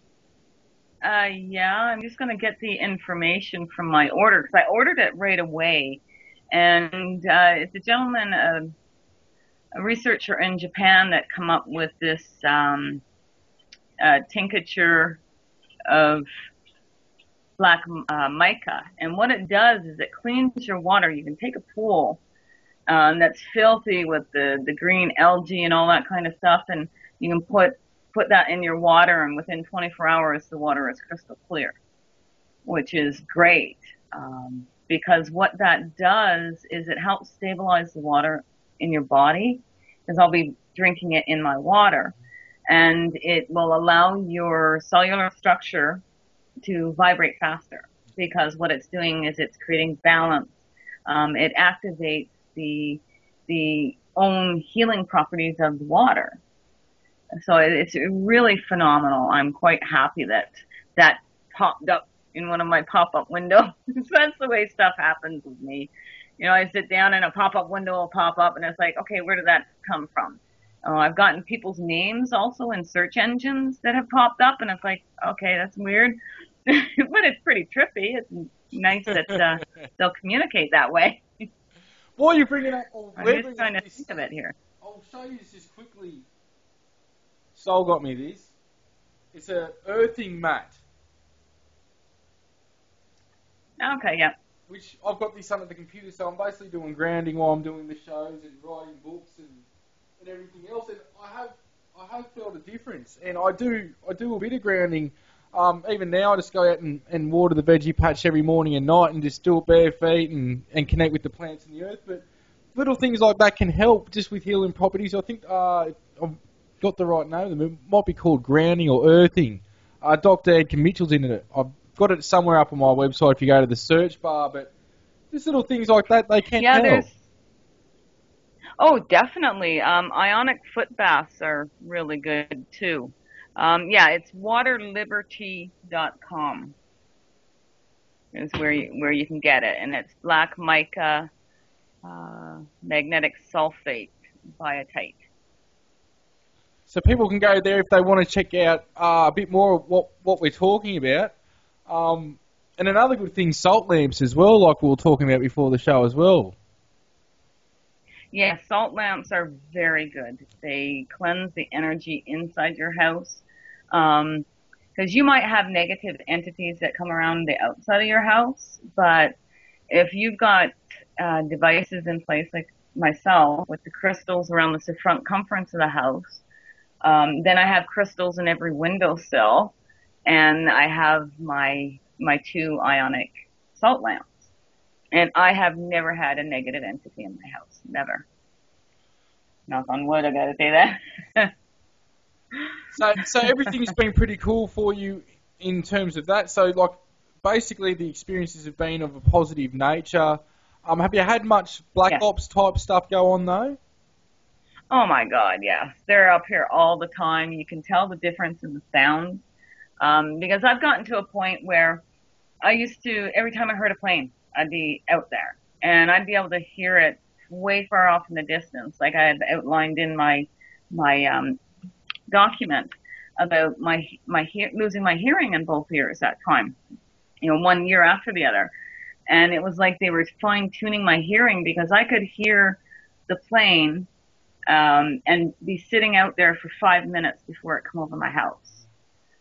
[SPEAKER 2] Uh, yeah, I'm just going to get the information from my order because I ordered it right away. And uh, it's a gentleman, uh, a researcher in Japan that come up with this um, uh, tincture of black uh, mica. And what it does is it cleans your water. You can take a pool um, that's filthy with the, the green algae and all that kind of stuff, and you can put put that in your water, and within twenty-four hours, the water is crystal clear, which is great. Um, because what that does is it helps stabilize the water in your body, because I'll be drinking it in my water, and it will allow your cellular structure to vibrate faster, because what it's doing is it's creating balance. Um, it activates the the own healing properties of the water. So it's really phenomenal. I'm quite happy that that popped up in one of my pop-up windows. That's the way stuff happens with me. You know, I sit down and a pop-up window will pop up and it's like, okay, where did that come from? Uh, I've gotten people's names also in search engines that have popped up, and it's like, okay, that's weird. But it's pretty trippy. It's nice that uh, they'll communicate that way.
[SPEAKER 1] While you're bringing up, oh,
[SPEAKER 2] I'm
[SPEAKER 1] we're
[SPEAKER 2] just
[SPEAKER 1] bringing
[SPEAKER 2] trying
[SPEAKER 1] up
[SPEAKER 2] to
[SPEAKER 1] this
[SPEAKER 2] think of
[SPEAKER 1] stuff,
[SPEAKER 2] it here.
[SPEAKER 1] I'll show you this just quickly. Sol got me this. It's a earthing mat,
[SPEAKER 2] Okay, yeah.
[SPEAKER 1] which I've got this under the computer, so I'm basically doing grounding while I'm doing the shows and writing books and, and everything else. And I have I have felt a difference, and I do I do a bit of grounding. Um, even now, I just go out and, and water the veggie patch every morning and night, and just do it bare feet and, and connect with the plants and the earth. But little things like that can help just with healing properties. I think uh, I've got the right name. It might be called grounding or earthing. Uh, Doctor Edgar Mitchell's in it. I've got it somewhere up on my website if you go to the search bar. But just little things like that, they can
[SPEAKER 2] Yeah,
[SPEAKER 1] help.
[SPEAKER 2] there's. Oh, definitely. Um, ionic foot baths are really good too. Um, yeah, it's water liberty dot com is where you, where you can get it, and it's black mica uh, magnetic sulfate biotite.
[SPEAKER 1] So people can go there if they want to check out uh, a bit more of what, what we're talking about. Um, and another good thing, salt lamps as well, like we were talking about before the show as well.
[SPEAKER 2] Yeah, salt lamps are very good. They cleanse the energy inside your house. Um, because you might have negative entities that come around the outside of your house, but if you've got uh, devices in place like myself with the crystals around the circumference of the house, um, then I have crystals in every windowsill, and I have my my two ionic salt lamps. And I have never had a negative entity in my house. Never. Knock on wood, I gotta say that.
[SPEAKER 1] So, so everything's been pretty cool for you in terms of that. So, like, basically the experiences have been of a positive nature. Um, have you had much Black
[SPEAKER 2] Yes.
[SPEAKER 1] Ops type stuff go on though?
[SPEAKER 2] Oh my God, yes. They're up here all the time. You can tell the difference in the sounds. Um, because I've gotten to a point where I used to, every time I heard a plane, I'd be out there and I'd be able to hear it way far off in the distance. Like I had outlined in my, my, um, document about my, my, he- losing my hearing in both ears that time, you know, one year after the other. And it was like they were fine tuning my hearing because I could hear the plane, um, and be sitting out there for five minutes before it come over my house.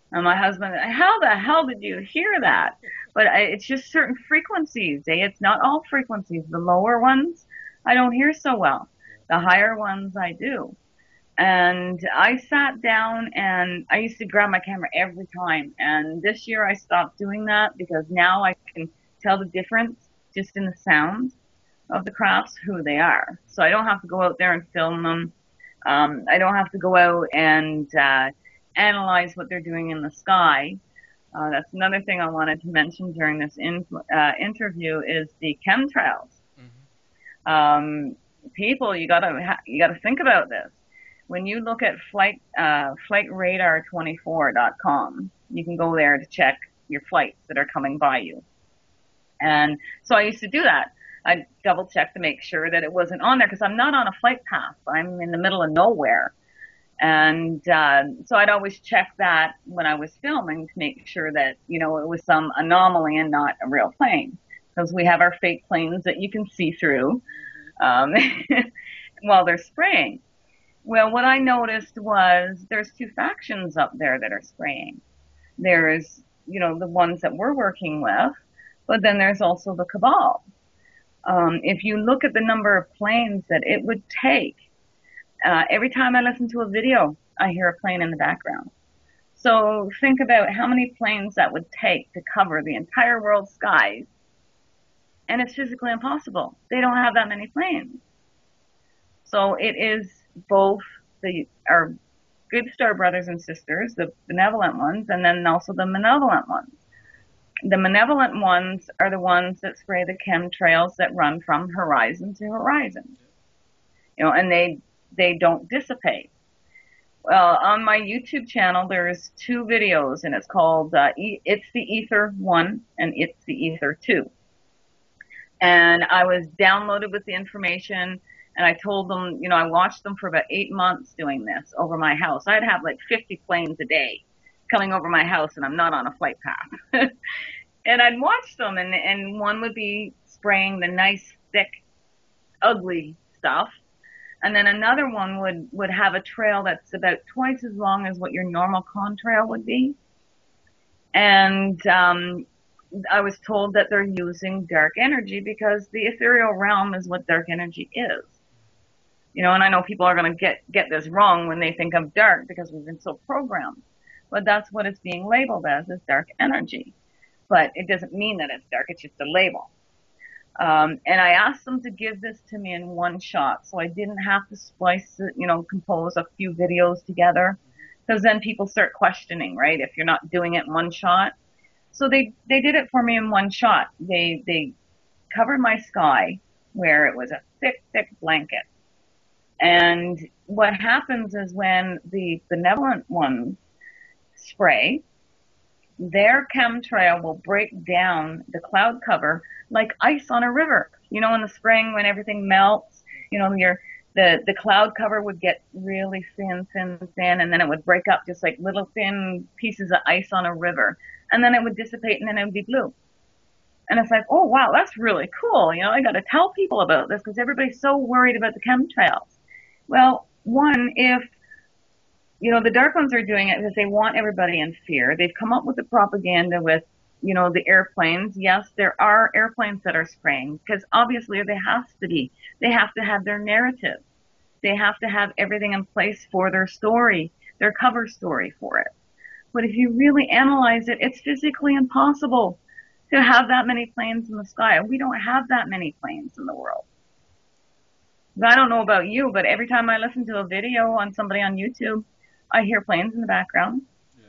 [SPEAKER 2] And my husband, how the hell did you hear that? But I, it's just certain frequencies. Eh? It's not all frequencies. The lower ones, I don't hear so well. The higher ones, I do. And I sat down and I used to grab my camera every time. And this year I stopped doing that because now I can tell the difference just in the sound of the crafts, who they are. So I don't have to go out there and film them. Um, I don't have to go out and uh, analyze what they're doing in the sky. Uh, that's another thing I wanted to mention during this in, uh, interview is the chemtrails. Mm-hmm. Um, people, you gotta ha- you gotta think about this. When you look at flight uh, flight radar twenty-four dot com, you can go there to check your flights that are coming by you. And so I used to do that. I'd double check to make sure that it wasn't on there because I'm not on a flight path. I'm in the middle of nowhere. And uh, so I'd always check that when I was filming to make sure that, you know, it was some anomaly and not a real plane. Because we have our fake planes that you can see through um, while they're spraying. Well, what I noticed was there's two factions up there that are spraying. There's, you know, the ones that we're working with, but then there's also the cabal. Um, if you look at the number of planes that it would take, uh, every time I listen to a video, I hear a plane in the background. So think about how many planes that would take to cover the entire world's skies. And it's physically impossible. They don't have that many planes. So it is both the, our good star brothers and sisters, the benevolent ones, and then also the malevolent ones. The malevolent ones are the ones that spray the chemtrails that run from horizon to horizon. You know, and they, they don't dissipate. Well, on my YouTube channel, there's two videos, and it's called uh, e- It's the Ether one and It's the Ether two. And I was downloaded with the information, and I told them, you know, I watched them for about eight months doing this over my house. I'd have like fifty planes a day coming over my house, and I'm not on a flight path. And I'd watch them, and, and one would be spraying the nice, thick, ugly stuff. And then another one would, would have a trail that's about twice as long as what your normal contrail would be. And um, I was told that they're using dark energy because the ethereal realm is what dark energy is. You know, and I know people are going to get, get this wrong when they think of dark because we've been so programmed. But that's what it's being labeled as, is dark energy. But it doesn't mean that it's dark, it's just a label. Um, and I asked them to give this to me in one shot, so I didn't have to splice it, you know, compose a few videos together, because then people start questioning, right, if you're not doing it in one shot. So they, they did it for me in one shot. They, they covered my sky where it was a thick, thick blanket. And what happens is when the benevolent ones spray, their chemtrail will break down the cloud cover like ice on a river. You know, in the spring when everything melts, you know, your the the cloud cover would get really thin, thin, thin, and then it would break up just like little thin pieces of ice on a river, and then it would dissipate, and then it would be blue. And it's like, oh wow, that's really cool. You know, I got to tell people about this because everybody's so worried about the chemtrails. Well, one, if you know, the dark ones are doing it because they want everybody in fear. They've come up with the propaganda with, you know, the airplanes. Yes, there are airplanes that are spraying because obviously there has to be. They have to have their narrative. They have to have everything in place for their story, their cover story for it. But if you really analyze it, it's physically impossible to have that many planes in the sky. We don't have that many planes in the world. I don't know about you, but every time I listen to a video on somebody on YouTube, I hear planes in the background.
[SPEAKER 1] Yeah.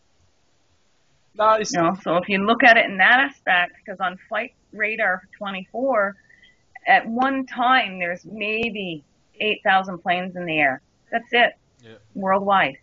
[SPEAKER 1] No, it's
[SPEAKER 2] you know, so if you look at it in that aspect, because on Flight Radar twenty-four, at one time there's maybe eight thousand planes in the air. That's it,
[SPEAKER 1] yeah.
[SPEAKER 2] Worldwide.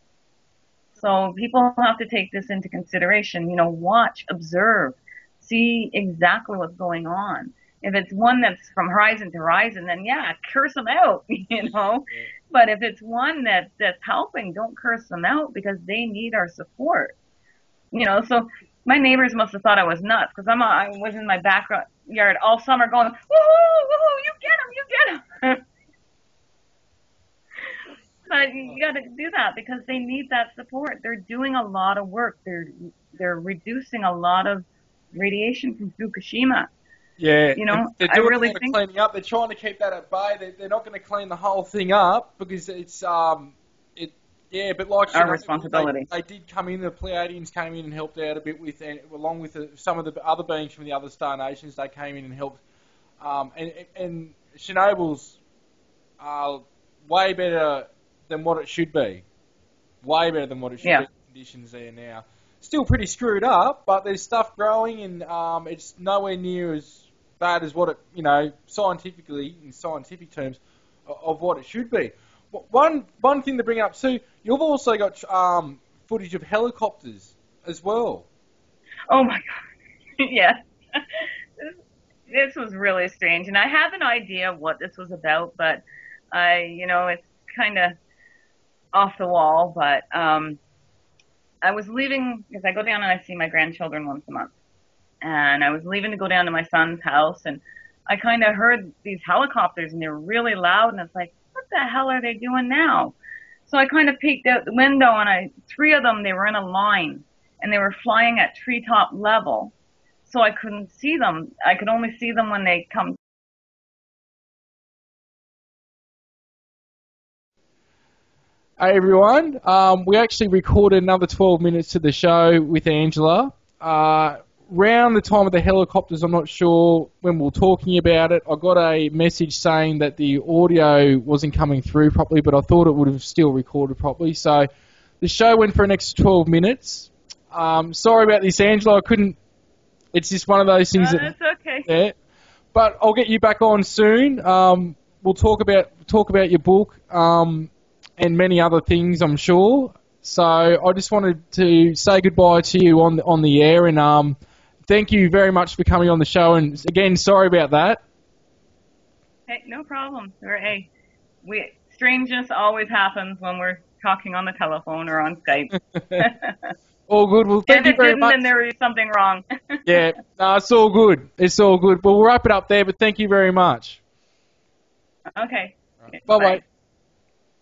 [SPEAKER 2] So people have to take this into consideration. You know, watch, observe, see exactly what's going on. If it's one that's from horizon to horizon, then yeah, curse them out, you know. Yeah. But if it's one that, that's helping, don't curse them out because they need our support. You know, so my neighbors must have thought I was nuts because I'm I was in my backyard all summer going, woohoo, woohoo, you get them, you get them. But you got to do that because they need that support. They're doing a lot of work. They're they're reducing a lot of radiation from Fukushima.
[SPEAKER 1] Yeah,
[SPEAKER 2] You know,
[SPEAKER 1] they're
[SPEAKER 2] I
[SPEAKER 1] doing
[SPEAKER 2] really
[SPEAKER 1] a lot of
[SPEAKER 2] think
[SPEAKER 1] cleaning up. They're trying to keep that at bay. They're, they're not going to clean the whole thing up because it's um it yeah, but like
[SPEAKER 2] our
[SPEAKER 1] Chernobyl,
[SPEAKER 2] responsibility.
[SPEAKER 1] They, they did come in. The Pleiadians came in and helped out a bit with, and along with the, some of the other beings from the other star nations. They came in and helped. Um, and and Chernobyl's uh, way better than what it should be. Way better than what it should
[SPEAKER 2] Yeah.
[SPEAKER 1] be. The conditions there now. Still pretty screwed up, but there's stuff growing, and um, it's nowhere near as bad as what it, you know, scientifically, in scientific terms, of, of what it should be. One one thing to bring up too, you've also got um, footage of helicopters as well.
[SPEAKER 2] Oh my God. Yes. This, this was really strange. And I have an idea of what this was about, but I, you know, it's kind of off the wall, but um, I was leaving because I go down and I see my grandchildren once a month. And I was leaving to go down to my son's house, and I kind of heard these helicopters, and they were really loud, and it's like, what the hell are they doing now? So I kind of peeked out the window, and I three of them, they were in a line, and they were flying at treetop level. So I couldn't see them. I could only see them when they come.
[SPEAKER 1] Hey everyone, um, we actually recorded another twelve minutes to the show with Angela. Uh, round the time of the helicopters, I'm not sure when we were talking about it, I got a message saying that the audio wasn't coming through properly, but I thought it would have still recorded properly. So the show went for an extra twelve minutes. Um, sorry about this, Angela. I couldn't. It's just one of those things.
[SPEAKER 2] Oh,
[SPEAKER 1] that,
[SPEAKER 2] that's okay.
[SPEAKER 1] Yeah, but I'll get you back on soon. Um, we'll talk about talk about your book. Um, and many other things, I'm sure. So I just wanted to say goodbye to you on the, on the air, and um, thank you very much for coming on the show. And again, sorry about that.
[SPEAKER 2] Hey, no problem. Or, hey, we strangeness always happens when we're talking on the telephone or on Skype.
[SPEAKER 1] All good. Well, thank
[SPEAKER 2] if
[SPEAKER 1] you
[SPEAKER 2] it
[SPEAKER 1] very
[SPEAKER 2] didn't,
[SPEAKER 1] much.
[SPEAKER 2] then there was something wrong.
[SPEAKER 1] Yeah, no, it's all good. It's all good. But we'll wrap it up there. But thank you very much.
[SPEAKER 2] Okay.
[SPEAKER 1] Right. Bye bye.